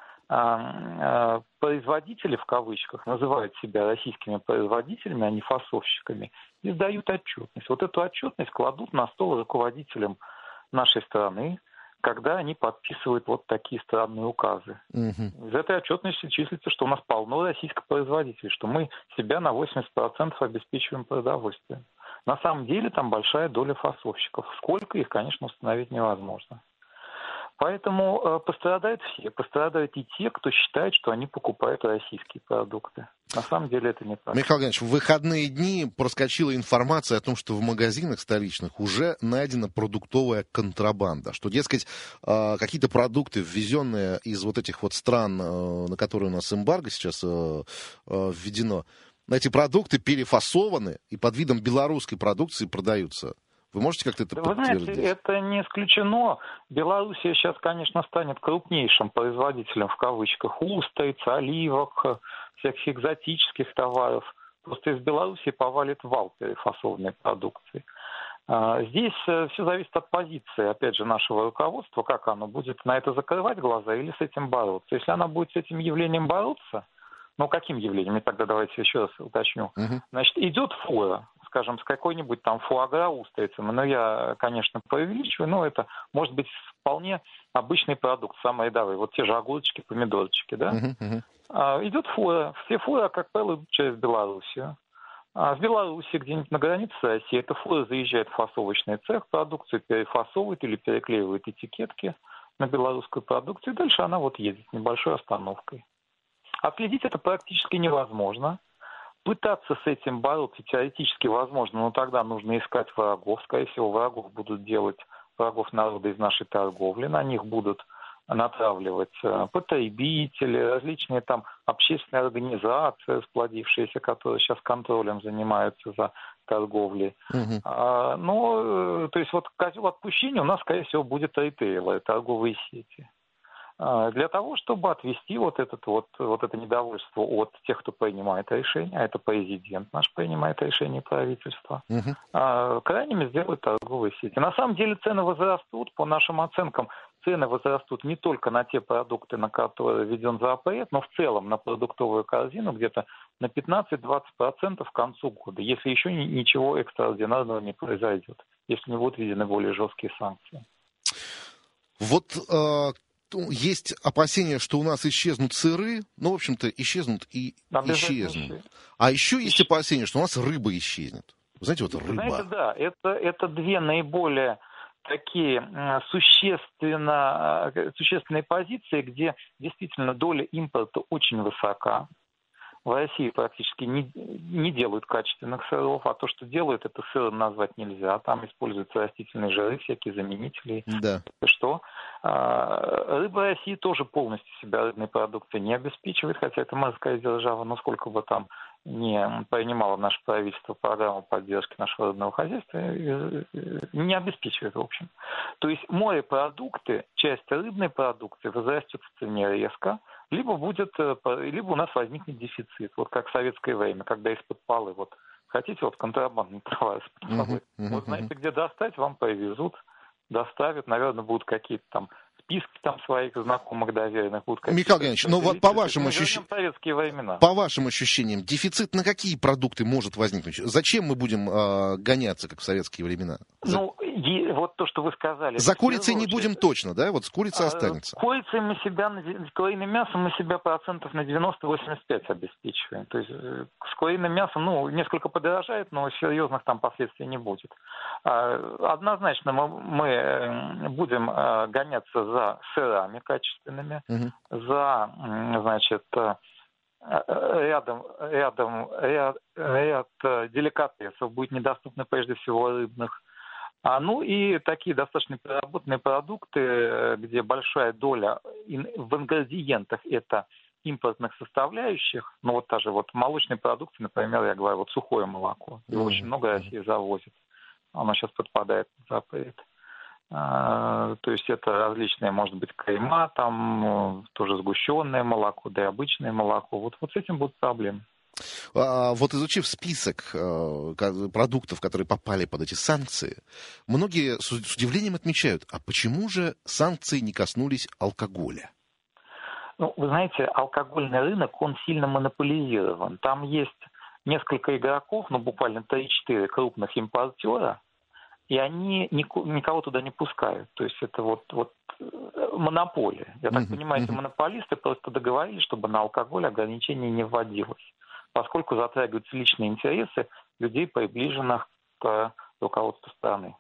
производители, в кавычках, называют себя российскими производителями, а не фасовщиками, и сдают отчетность. Вот эту отчетность кладут на стол руководителям нашей страны, когда они подписывают вот такие странные указы. Uh-huh. Из этой отчетности числится, что у нас полно российских производителей, что мы себя на восемьдесят процентов обеспечиваем продовольствием. На самом деле там большая доля фасовщиков. Сколько их, конечно, установить невозможно. Поэтому э, пострадают все. Пострадают и те, кто считает, что они покупают российские продукты. На самом деле это не так. Михаил Геннадьевич, в выходные дни проскочила информация о том, что в магазинах столичных уже найдена продуктовая контрабанда. Что, дескать, э, какие-то продукты, ввезенные из вот этих вот стран, э, на которые у нас эмбарго сейчас э, э, введено, эти продукты перефасованы и под видом белорусской продукции продаются. Вы можете как-то это подтвердить? Вы знаете, это не исключено. Белоруссия сейчас, конечно, станет крупнейшим производителем, в кавычках, устриц, оливок, всяких экзотических товаров. Просто из Белоруссии повалит вал перефасованной продукции. Здесь все зависит от позиции, опять же, нашего руководства, как оно будет на это закрывать глаза или с этим бороться. Если она будет с этим явлением бороться, ну, каким явлением? И тогда давайте еще раз уточню. Uh-huh. Значит, идет фура, скажем, с какой-нибудь там фуагра устрицами. Ну, я, конечно, преувеличиваю, но это может быть вполне обычный продукт, самый рядовой. Вот те же огурчики, помидорчики, да? Uh-huh, uh-huh. А, идет фура. Все фуры, как правило, идут через Белоруссию. А в Беларуси, где-нибудь на границе России, эта фура заезжает в фасовочный цех, продукцию перефасовывает или переклеивает этикетки на белорусскую продукцию, и дальше она вот едет с небольшой остановкой. Отследить это практически невозможно. Пытаться с этим бороться теоретически возможно, но тогда нужно искать врагов. Скорее всего, врагов будут делать, врагов народа из нашей торговли. На них будут натравливать потребители, различные там общественные организации, расплодившиеся, которые сейчас контролем занимаются за торговлей. Uh-huh. А, но, то есть вот козел отпущения у нас, скорее всего, будет ритейлы, торговые сети. Для того, чтобы отвести вот, этот, вот, вот это недовольство от тех, кто принимает решения, а это президент наш принимает решение правительства, uh-huh. крайними сделают торговые сети. На самом деле цены возрастут, по нашим оценкам, цены возрастут не только на те продукты, на которые введен запрет, но в целом на продуктовую корзину где-то на пятнадцать-двадцать процентов к концу года, если еще ничего экстраординарного не произойдет, если не будут введены более жесткие санкции. Вот... А... Есть опасения, что у нас исчезнут сыры, ну, в общем-то, исчезнут и исчезнут. А еще есть опасения, что у нас рыба исчезнет. Знаете, вот рыба. Знаете, да, это, это две наиболее такие существенно, существенные позиции, где действительно доля импорта очень высока. В России практически не, не делают качественных сыров, а то, что делают, это сыром назвать нельзя. Там используются растительные жиры, всякие заменители. Да. Что? А, рыба России тоже полностью себя рыбной продукцией не обеспечивает, хотя это морская держава, но сколько бы там не принимало наше правительство программу поддержки нашего рыбного хозяйства, не обеспечивает, в общем. То есть морепродукты, часть рыбной продукции возрастет в цене резко, либо будет, либо у нас возникнет дефицит, вот как в советское время, когда из-под полы, вот хотите вот контрабандный товар из-под полы, uh-huh, uh-huh, вот знаете, где достать, вам повезут, доставят, наверное, будут какие-то там списки там своих знакомых доверенных будут. Михаил Геннадьевич, ну вот по вашим ощущениям, советские времена. По вашим ощущениям, дефицит на какие продукты может возникнуть? Зачем мы будем э, гоняться, как в советские времена? За... Ну, и, вот то, что вы сказали. За курицей не будем точно, да? Вот с курицей а, останется. Курицей мы себя, с куриным мясом мы себя процентов на девяносто-восемьдесят пять обеспечиваем. То есть с куриным мясом, ну, несколько подорожает, но серьезных там последствий не будет. Однозначно мы, мы будем гоняться за сырами качественными, угу. за, значит, рядом, рядом ряд, ряд деликатесов будет недоступны прежде всего рыбных. А, ну и такие достаточно переработанные продукты, где большая доля в ингредиентах это импортных составляющих, ну вот та же вот молочные продукты, например, я говорю, вот сухое молоко, его mm-hmm. очень много Россия завозит, оно сейчас подпадает под запрет. А, то есть это различные, может быть, крема, там тоже сгущенное молоко, да и обычное молоко, вот, вот с этим будут проблемы. А, вот изучив список э, продуктов, которые попали под эти санкции, многие с, с удивлением отмечают, а почему же санкции не коснулись алкоголя? Ну, вы знаете, алкогольный рынок, он сильно монополизирован. Там есть несколько игроков, ну, буквально три-четыре крупных импортера, и они никого туда не пускают. То есть это вот, вот монополия. Я так uh-huh, понимаю, uh-huh. эти монополисты просто договорились, чтобы на алкоголь ограничений не вводилось, поскольку затрагиваются личные интересы людей, приближенных к руководству страны.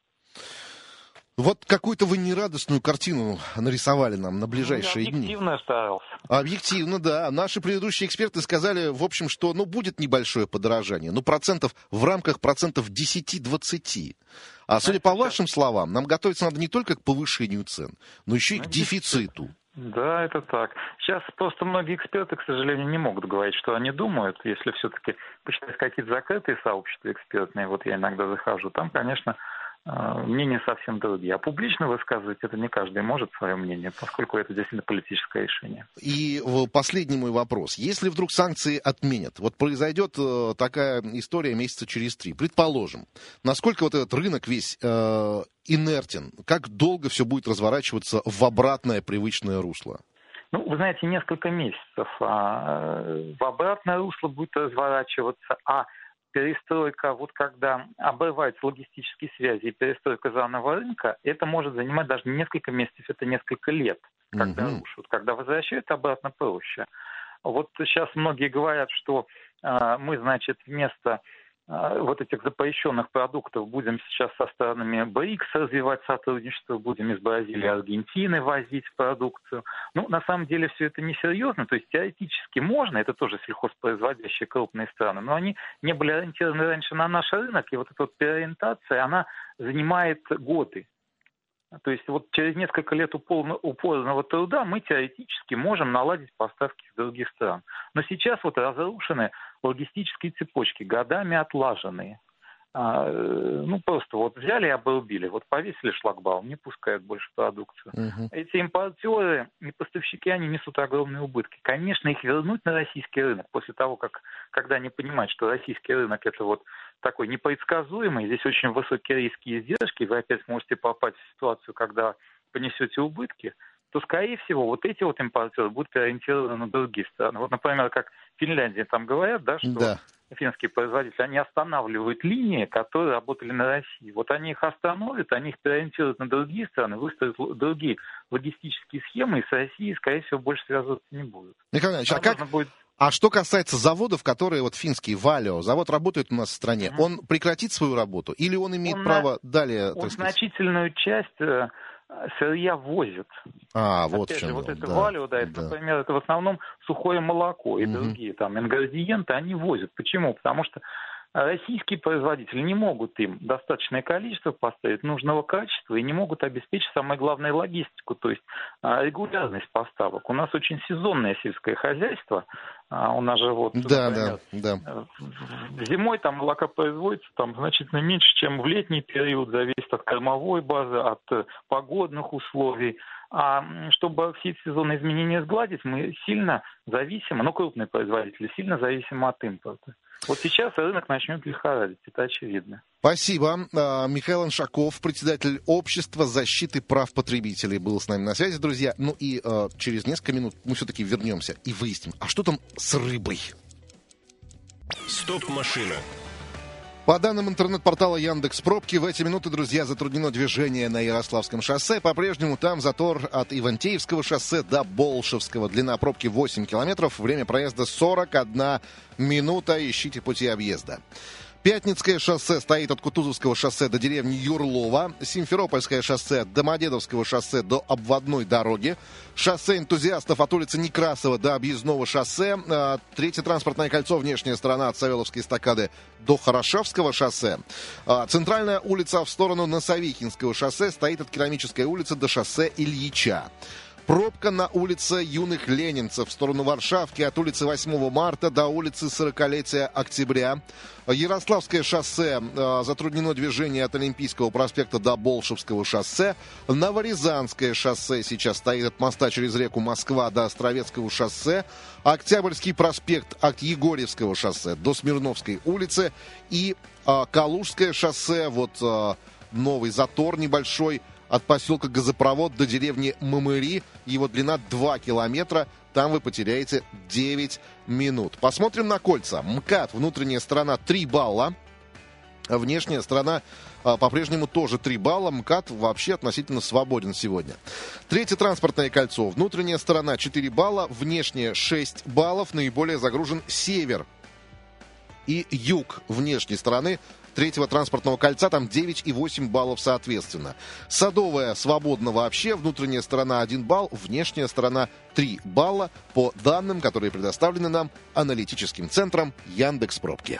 Вот какую-то вы нерадостную картину нарисовали нам на ближайшие ну, дни. Объективно я старался. Объективно, да. Наши предыдущие эксперты сказали, в общем, что ну, будет небольшое подорожание, ну, процентов в рамках процентов десять-двадцать. А судя по вашим словам, нам готовиться надо не только к повышению цен, но еще и к дефициту. Да, это так. Сейчас просто многие эксперты, к сожалению, не могут говорить, что они думают. Если все-таки почитать какие-то закрытые сообщества экспертные, вот я иногда захожу, там, конечно, мнения совсем другие. А публично высказывать это не каждый может свое мнение, поскольку это действительно политическое решение. И последний мой вопрос. Если вдруг санкции отменят, вот произойдет такая история месяца через три, предположим, насколько вот этот рынок весь э, инертен, как долго все будет разворачиваться в обратное привычное русло? Ну, вы знаете, несколько месяцев. А, в обратное русло будет разворачиваться, а перестройка, вот когда обрываются логистические связи и перестройка заново рынка, это может занимать даже не несколько месяцев, это несколько лет, когда uh-huh. рушат. Когда возвращают, обратно проще. Вот сейчас многие говорят, что э, мы, значит, вместо э, вот этих запрещенных продуктов будем сейчас со странами БРИКС развивать сотрудничество, будем из Бразилии, Аргентины возить продукцию. Ну, на самом деле все это несерьезно, то есть теоретически можно, это тоже сельхозпроизводящие крупные страны, но они не были ориентированы раньше на наш рынок, и вот эта вот переориентация, она занимает годы. То есть вот через несколько лет упорного труда мы теоретически можем наладить поставки из других стран. Но сейчас вот разрушены логистические цепочки, годами отлаженные. А, ну, просто вот взяли и обрубили, вот повесили шлагбаум, не пускают больше продукцию. Uh-huh. Эти импортеры и поставщики, они несут огромные убытки. Конечно, их вернуть на российский рынок после того, как, когда они понимают, что российский рынок это вот такой непредсказуемый, здесь очень высокие риски и издержки, вы опять можете попасть в ситуацию, когда понесете убытки, то, скорее всего, вот эти вот импортеры будут переориентированы на другие страны. Вот, например, как в Финляндии там говорят, да, что да. финские производители, они останавливают линии, которые работали на России. Вот они их остановят, они их переориентируют на другие страны, выставят другие логистические схемы, и с Россией, скорее всего, больше связываться не будут. Михаил Иванович, а как, будет... А что касается заводов, которые вот финский Валио, завод работает у нас в стране, mm-hmm. он прекратит свою работу или он имеет он право на... далее... Он так сказать... значительную часть э, сырья возит. А, вот Опять в чем же, вот дело. это да, Валио, да, это, да. например, это в основном сухое молоко и mm-hmm. другие там ингредиенты они возят. Почему? Потому что российские производители не могут им достаточное количество поставить нужного качества и не могут обеспечить, самое главное, логистику, то есть регулярность поставок. У нас очень сезонное сельское хозяйство. У нас же вот, да, например, да, да. зимой там молока производится там значительно меньше, чем в летний период, зависит от кормовой базы, от погодных условий. А чтобы все эти сезонные изменения сгладить, мы сильно зависимы, ну, крупные производители, сильно зависимы от импорта. Вот сейчас рынок начнет лихорадить, это очевидно. Спасибо. Михаил Аншаков, председатель Общества защиты прав потребителей, был с нами на связи, друзья. Ну и э, через несколько минут мы все-таки вернемся и выясним, а что там с рыбой? Стоп-машина. По данным интернет-портала Яндекс.Пробки, в эти минуты, друзья, затруднено движение на Ярославском шоссе. По-прежнему там затор от Ивантеевского шоссе до Болшевского. Длина пробки восемь километров, время проезда сорок одна минута. Ищите пути объезда. Пятницкое шоссе стоит от Кутузовского шоссе до деревни Юрлова. Симферопольское шоссе от Домодедовского шоссе до обводной дороги. Шоссе энтузиастов от улицы Некрасова до объездного шоссе. Третье транспортное кольцо, внешняя сторона от Савеловской эстакады до Хорошевского шоссе. Центральная улица в сторону Носовихинского шоссе стоит от Керамической улицы до шоссе Ильича. Пробка на улице Юных Ленинцев в сторону Варшавки от улицы восьмого марта до улицы сорокалетия октября. Ярославское шоссе э, затруднено движение от Олимпийского проспекта до Болшевского шоссе. Новорязанское шоссе сейчас стоит от моста через реку Москва до Островецкого шоссе. Октябрьский проспект от Егорьевского шоссе до Смирновской улицы. И э, Калужское шоссе, вот э, новый затор небольшой, от поселка Газопровод до деревни Мамыри. Его длина два километра. Там вы потеряете девять минут. Посмотрим на кольца. МКАД, внутренняя сторона три балла. Внешняя сторона а, по-прежнему тоже три балла. МКАД вообще относительно свободен сегодня. Третье транспортное кольцо. Внутренняя сторона четыре балла. Внешняя шесть баллов. Наиболее загружен север и юг внешней стороны третьего транспортного кольца, там девять и восемь баллов соответственно. Садовая свободна вообще, внутренняя сторона один балл, внешняя сторона три балла, по данным, которые предоставлены нам аналитическим центром Яндекс.Пробки.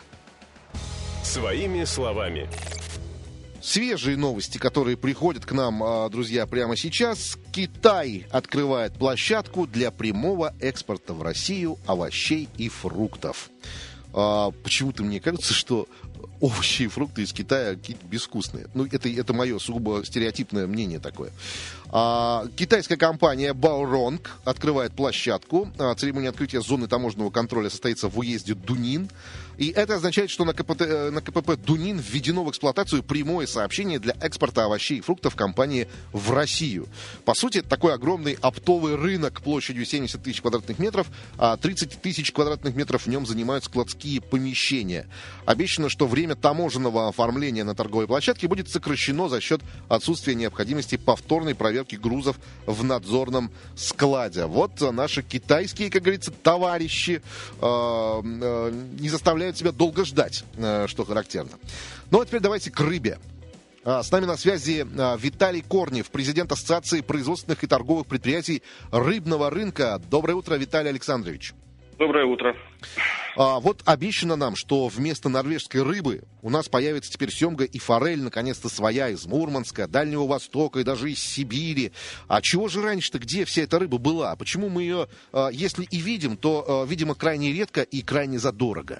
Своими словами. Свежие новости, которые приходят к нам, друзья, прямо сейчас. Китай открывает площадку для прямого экспорта в Россию овощей и фруктов. Почему-то мне кажется, что овощи и фрукты из Китая какие-то безвкусные. Ну, это, это мое сугубо стереотипное мнение такое. А, китайская компания Баоронг открывает площадку. А, церемония открытия зоны таможенного контроля состоится в уезде Дунин. И это означает, что на КПТ, на КПП Дунин введено в эксплуатацию прямое сообщение для экспорта овощей и фруктов компании в Россию. По сути, это такой огромный оптовый рынок площадью семьдесят тысяч квадратных метров, а тридцать тысяч квадратных метров в нем занимают складские помещения. Обещано, что время таможенного оформления на торговой площадке будет сокращено за счет отсутствия необходимости повторной проверки грузов в надзорном складе. Вот наши китайские, как говорится, товарищи э, э, не заставляют себя долго ждать, что характерно. Ну а теперь давайте к рыбе. С нами на связи Виталий Корнев, президент Ассоциации производственных и торговых предприятий рыбного рынка. Доброе утро, Виталий Александрович. Доброе утро. А, вот обещано нам, что вместо норвежской рыбы у нас появится теперь семга и форель, наконец-то своя, из Мурманска, Дальнего Востока и даже из Сибири. А чего же раньше-то, где вся эта рыба была? Почему мы ее, а, если и видим, то, а, видимо, крайне редко и крайне задорого?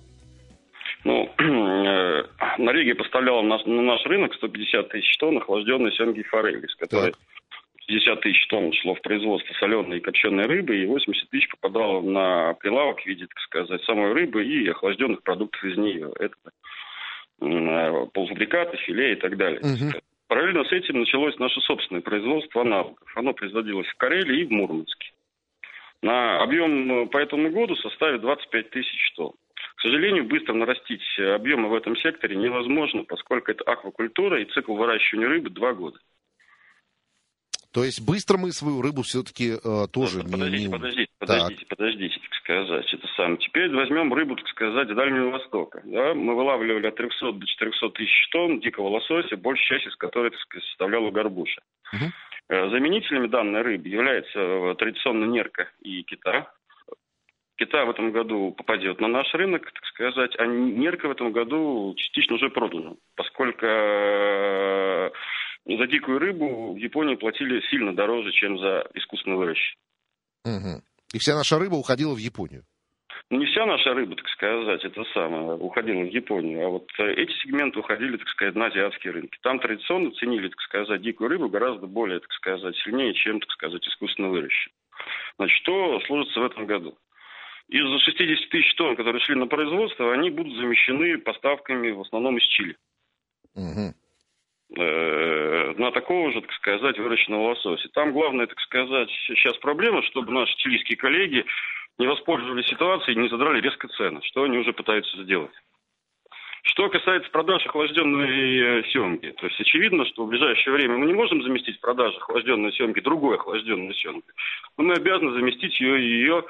Ну, Норвегия поставляла на наш рынок сто пятьдесят тысяч тонн охлажденной семги и форели, из которой пятьдесят тысяч тонн шло в производство соленой и копченой рыбы, и восемьдесят тысяч попадало на прилавок в виде, так сказать, самой рыбы и охлажденных продуктов из нее. Это полуфабрикаты, филе и так далее. Угу. Параллельно с этим началось наше собственное производство аналогов. Оно производилось в Карелии и в Мурманске. На объем по этому году составит двадцать пять тысяч тонн. К сожалению, быстро нарастить объемы в этом секторе невозможно, поскольку это аквакультура и цикл выращивания рыбы два года. То есть быстро мы свою рыбу все-таки э, тоже ну, подождите, не... Подождите, подождите, подождите, так сказать. Это самое. Теперь возьмем рыбу, так сказать, Дальнего Востока. Да? Мы вылавливали от трехсот до четырехсот тысяч тонн дикого лосося, большая часть из которой, так сказать, составляла горбуша. Uh-huh. Заменителями данной рыбы являются традиционно нерка и кита. Кита в этом году попадет на наш рынок, так сказать, а нерка в этом году частично уже продана, поскольку за дикую рыбу в Японии платили сильно дороже, чем за искусственно выращенную. Угу. И вся наша рыба уходила в Японию? Ну, не вся наша рыба, так сказать, это самое, уходила в Японию, а вот эти сегменты уходили, так сказать, на азиатские рынки. Там традиционно ценили, так сказать, дикую рыбу гораздо более, так сказать, сильнее, чем, так сказать, искусственно выращенную. Значит, что сложится в этом году? Из шестьдесят тысяч тонн, которые шли на производство, они будут замещены поставками в основном из Чили. Угу. На такого же, так сказать, выращенного лосося. Там главное, так сказать, сейчас проблема, чтобы наши чилийские коллеги не воспользовались ситуацией и не задрали резко цены, что они уже пытаются сделать. Что касается продаж охлажденной семги, то есть очевидно, что в ближайшее время мы не можем заместить в продаже охлажденной семги другой охлажденной семгой, но мы обязаны заместить ее и ее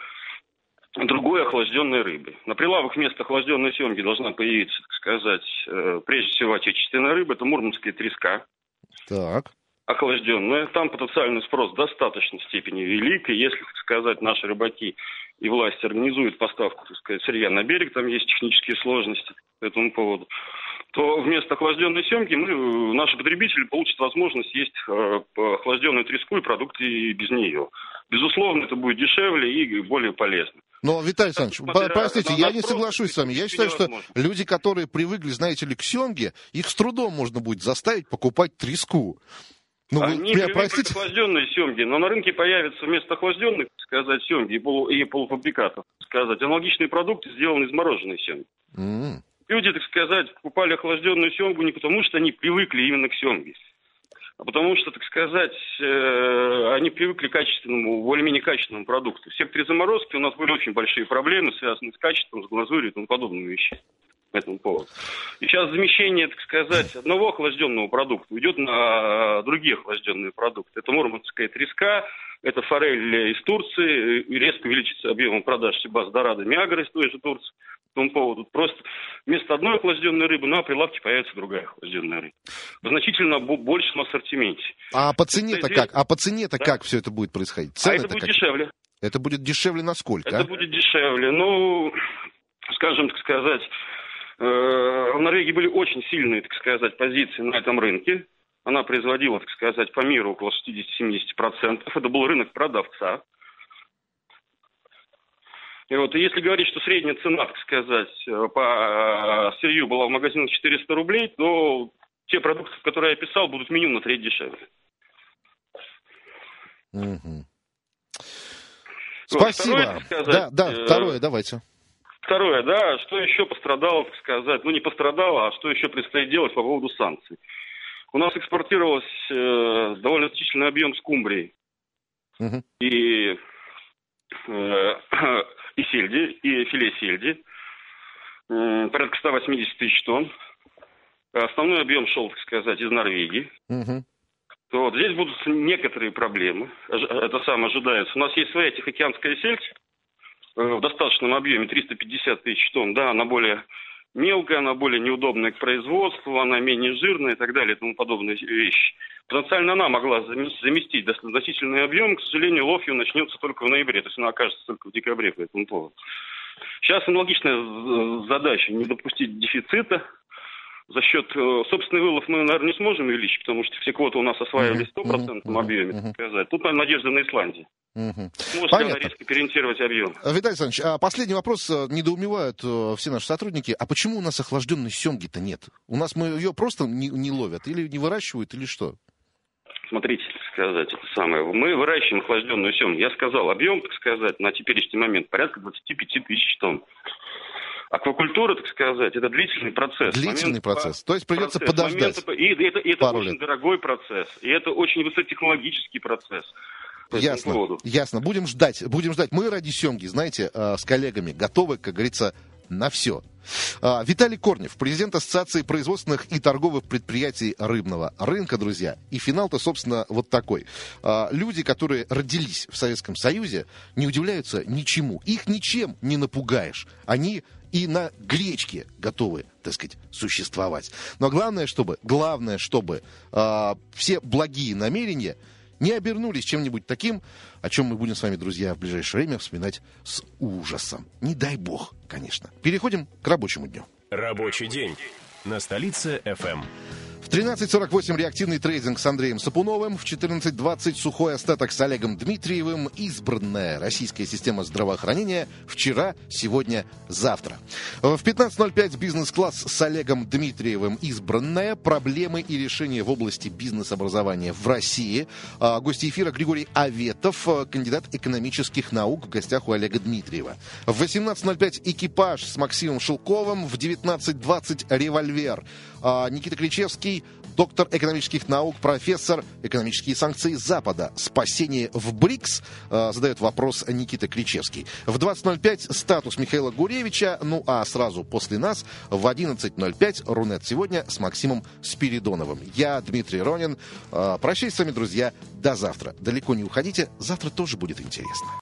другой охлажденной рыбой. На прилавок вместо охлажденной семги должна появиться, так сказать, прежде всего отечественная рыба, это мурманская треска. Так. Охлажденная. Там потенциальный спрос в достаточной степени велик, и если, так сказать, наши рыбаки и власти организуют поставку, так сказать, сырья на берег, там есть технические сложности по этому поводу, то вместо охлажденной семги мы, наши потребители получат возможность есть охлажденную треску и продукты и без нее. Безусловно, это будет дешевле и более полезно. Но, Виталий Александрович, по- простите, я не соглашусь с вами. Я считаю, что люди, которые привыкли, знаете ли, к семге, их с трудом можно будет заставить покупать треску. Ну, Они вы, привыкли простите... к охлажденной семге, но на рынке появятся вместо охлажденных, так сказать, семги и, полу, и полуфабрикатов, так сказать, аналогичные продукты, сделанные из мороженой семги. Mm. Люди, так сказать, покупали охлажденную семгу не потому, что они привыкли именно к семге, а потому что, так сказать, э, они привыкли к качественному, более-менее качественному продукту. В секторе заморозки у нас были очень большие проблемы, связанные с качеством, с глазурью и тому подобными вещами по этому поводу. И сейчас замещение, так сказать, одного охлажденного продукта идет на другие охлажденные продукты. Это мурманская треска, это форель из Турции, резко увеличится объем продаж Сибас Дорадо Миагра из той же Турции. По этому поводу. Просто вместо одной охлажденной рыбы на прилавке появится другая охлажденная рыба. В значительно большем ассортименте. А по цене-то как? А по цене-то да? как все это будет происходить? А это будет как? дешевле. Это будет дешевле насколько? Это а? будет дешевле. Ну, скажем, так сказать, э, в Норвегии были очень сильные, так сказать, позиции на этом рынке. Она производила, так сказать, по миру около шестьдесят-семьдесят процентов. Это был рынок продавца. И вот, если говорить, что средняя цена, так сказать, по сырью была в магазинах четыреста рублей, то те продукты, которые я описал, будут минимум на треть дешевле. Угу. Вот, Спасибо. Второе, сказать, да, да, э, второе, давайте. Второе, да, что еще пострадало, так сказать, ну не пострадало, а что еще предстоит делать по поводу санкций. У нас экспортировалось э, довольно значительный объем скумбрии угу. и... Э, и сельди, и филе сельди, порядка сто восемьдесят тысяч тонн. Основной объем шел, так сказать, из Норвегии. Uh-huh. То вот здесь будут некоторые проблемы. Это самое ожидается. У нас есть своя тихоокеанская сельдь в достаточном объеме, триста пятьдесят тысяч тонн. Да, она более мелкая, она более неудобная к производству, она менее жирная и так далее и тому подобные вещи. Потенциально она могла заместить значительный объем. К сожалению, лов ее начнется только в ноябре, то есть она окажется только в декабре по этому поводу. Сейчас аналогичная задача не допустить дефицита. За счет собственный вылов мы, наверное, не сможем увеличить, потому что все квоты у нас осваивались в стопроцентном объеме, так сказать. Тут, наверное, надежда на Исландию. Угу. Может ли она резко переориентировать объем? Виталий Александрович, а последний вопрос. Недоумевают все наши сотрудники. А почему у нас охлажденной семги-то нет? У нас мы ее просто не, не ловят? Или не выращивают, или что? Смотрите, так сказать, это самое. Мы выращиваем охлажденную семгу. Я сказал, объем, так сказать, на теперешний момент порядка двадцать пять тысяч тонн. Аквакультура, так сказать, это длительный процесс. Длительный момент, процесс. То есть придется процесс, подождать. Момента, и это, это очень лет. дорогой процесс. И это очень высокотехнологический процесс. Ясно, ясно. Будем ждать, будем ждать. Мы ради семги, знаете, с коллегами готовы, как говорится, на все. А, Виталий Корнев, президент Ассоциации производственных и торговых предприятий рыбного рынка, друзья. И финал-то, собственно, вот такой. А, люди, которые родились в Советском Союзе, не удивляются ничему. Их ничем не напугаешь. Они и на гречке готовы, так сказать, существовать. Но главное, чтобы, главное, чтобы э, все благие намерения не обернулись чем-нибудь таким, о чем мы будем с вами, друзья, в ближайшее время вспоминать с ужасом. Не дай бог, конечно. Переходим к рабочему дню. Рабочий день на Столице эф эм. В тринадцать сорок восемь реактивный трейдинг с Андреем Сапуновым, в четырнадцать двадцать сухой остаток с Олегом Дмитриевым, избранная российская система здравоохранения вчера, сегодня, завтра. В пятнадцать ноль пять бизнес-класс с Олегом Дмитриевым, избранная, проблемы и решения в области бизнес-образования в России. Гости эфира Григорий Аветов, кандидат экономических наук, в гостях у Олега Дмитриева. В восемнадцать ноль пять экипаж с Максимом Шелковым, в девятнадцать двадцать револьвер. Никита Кричевский, доктор экономических наук, профессор, экономические санкции Запада, спасение в БРИКС, задает вопрос Никита Кричевский. В двадцать ноль пять статус Михаила Гуревича, ну а сразу после нас в одиннадцать ноль пять Рунет сегодня с Максимом Спиридоновым. Я Дмитрий Ронин. Прощаюсь с вами, друзья, до завтра. Далеко не уходите, завтра тоже будет интересно.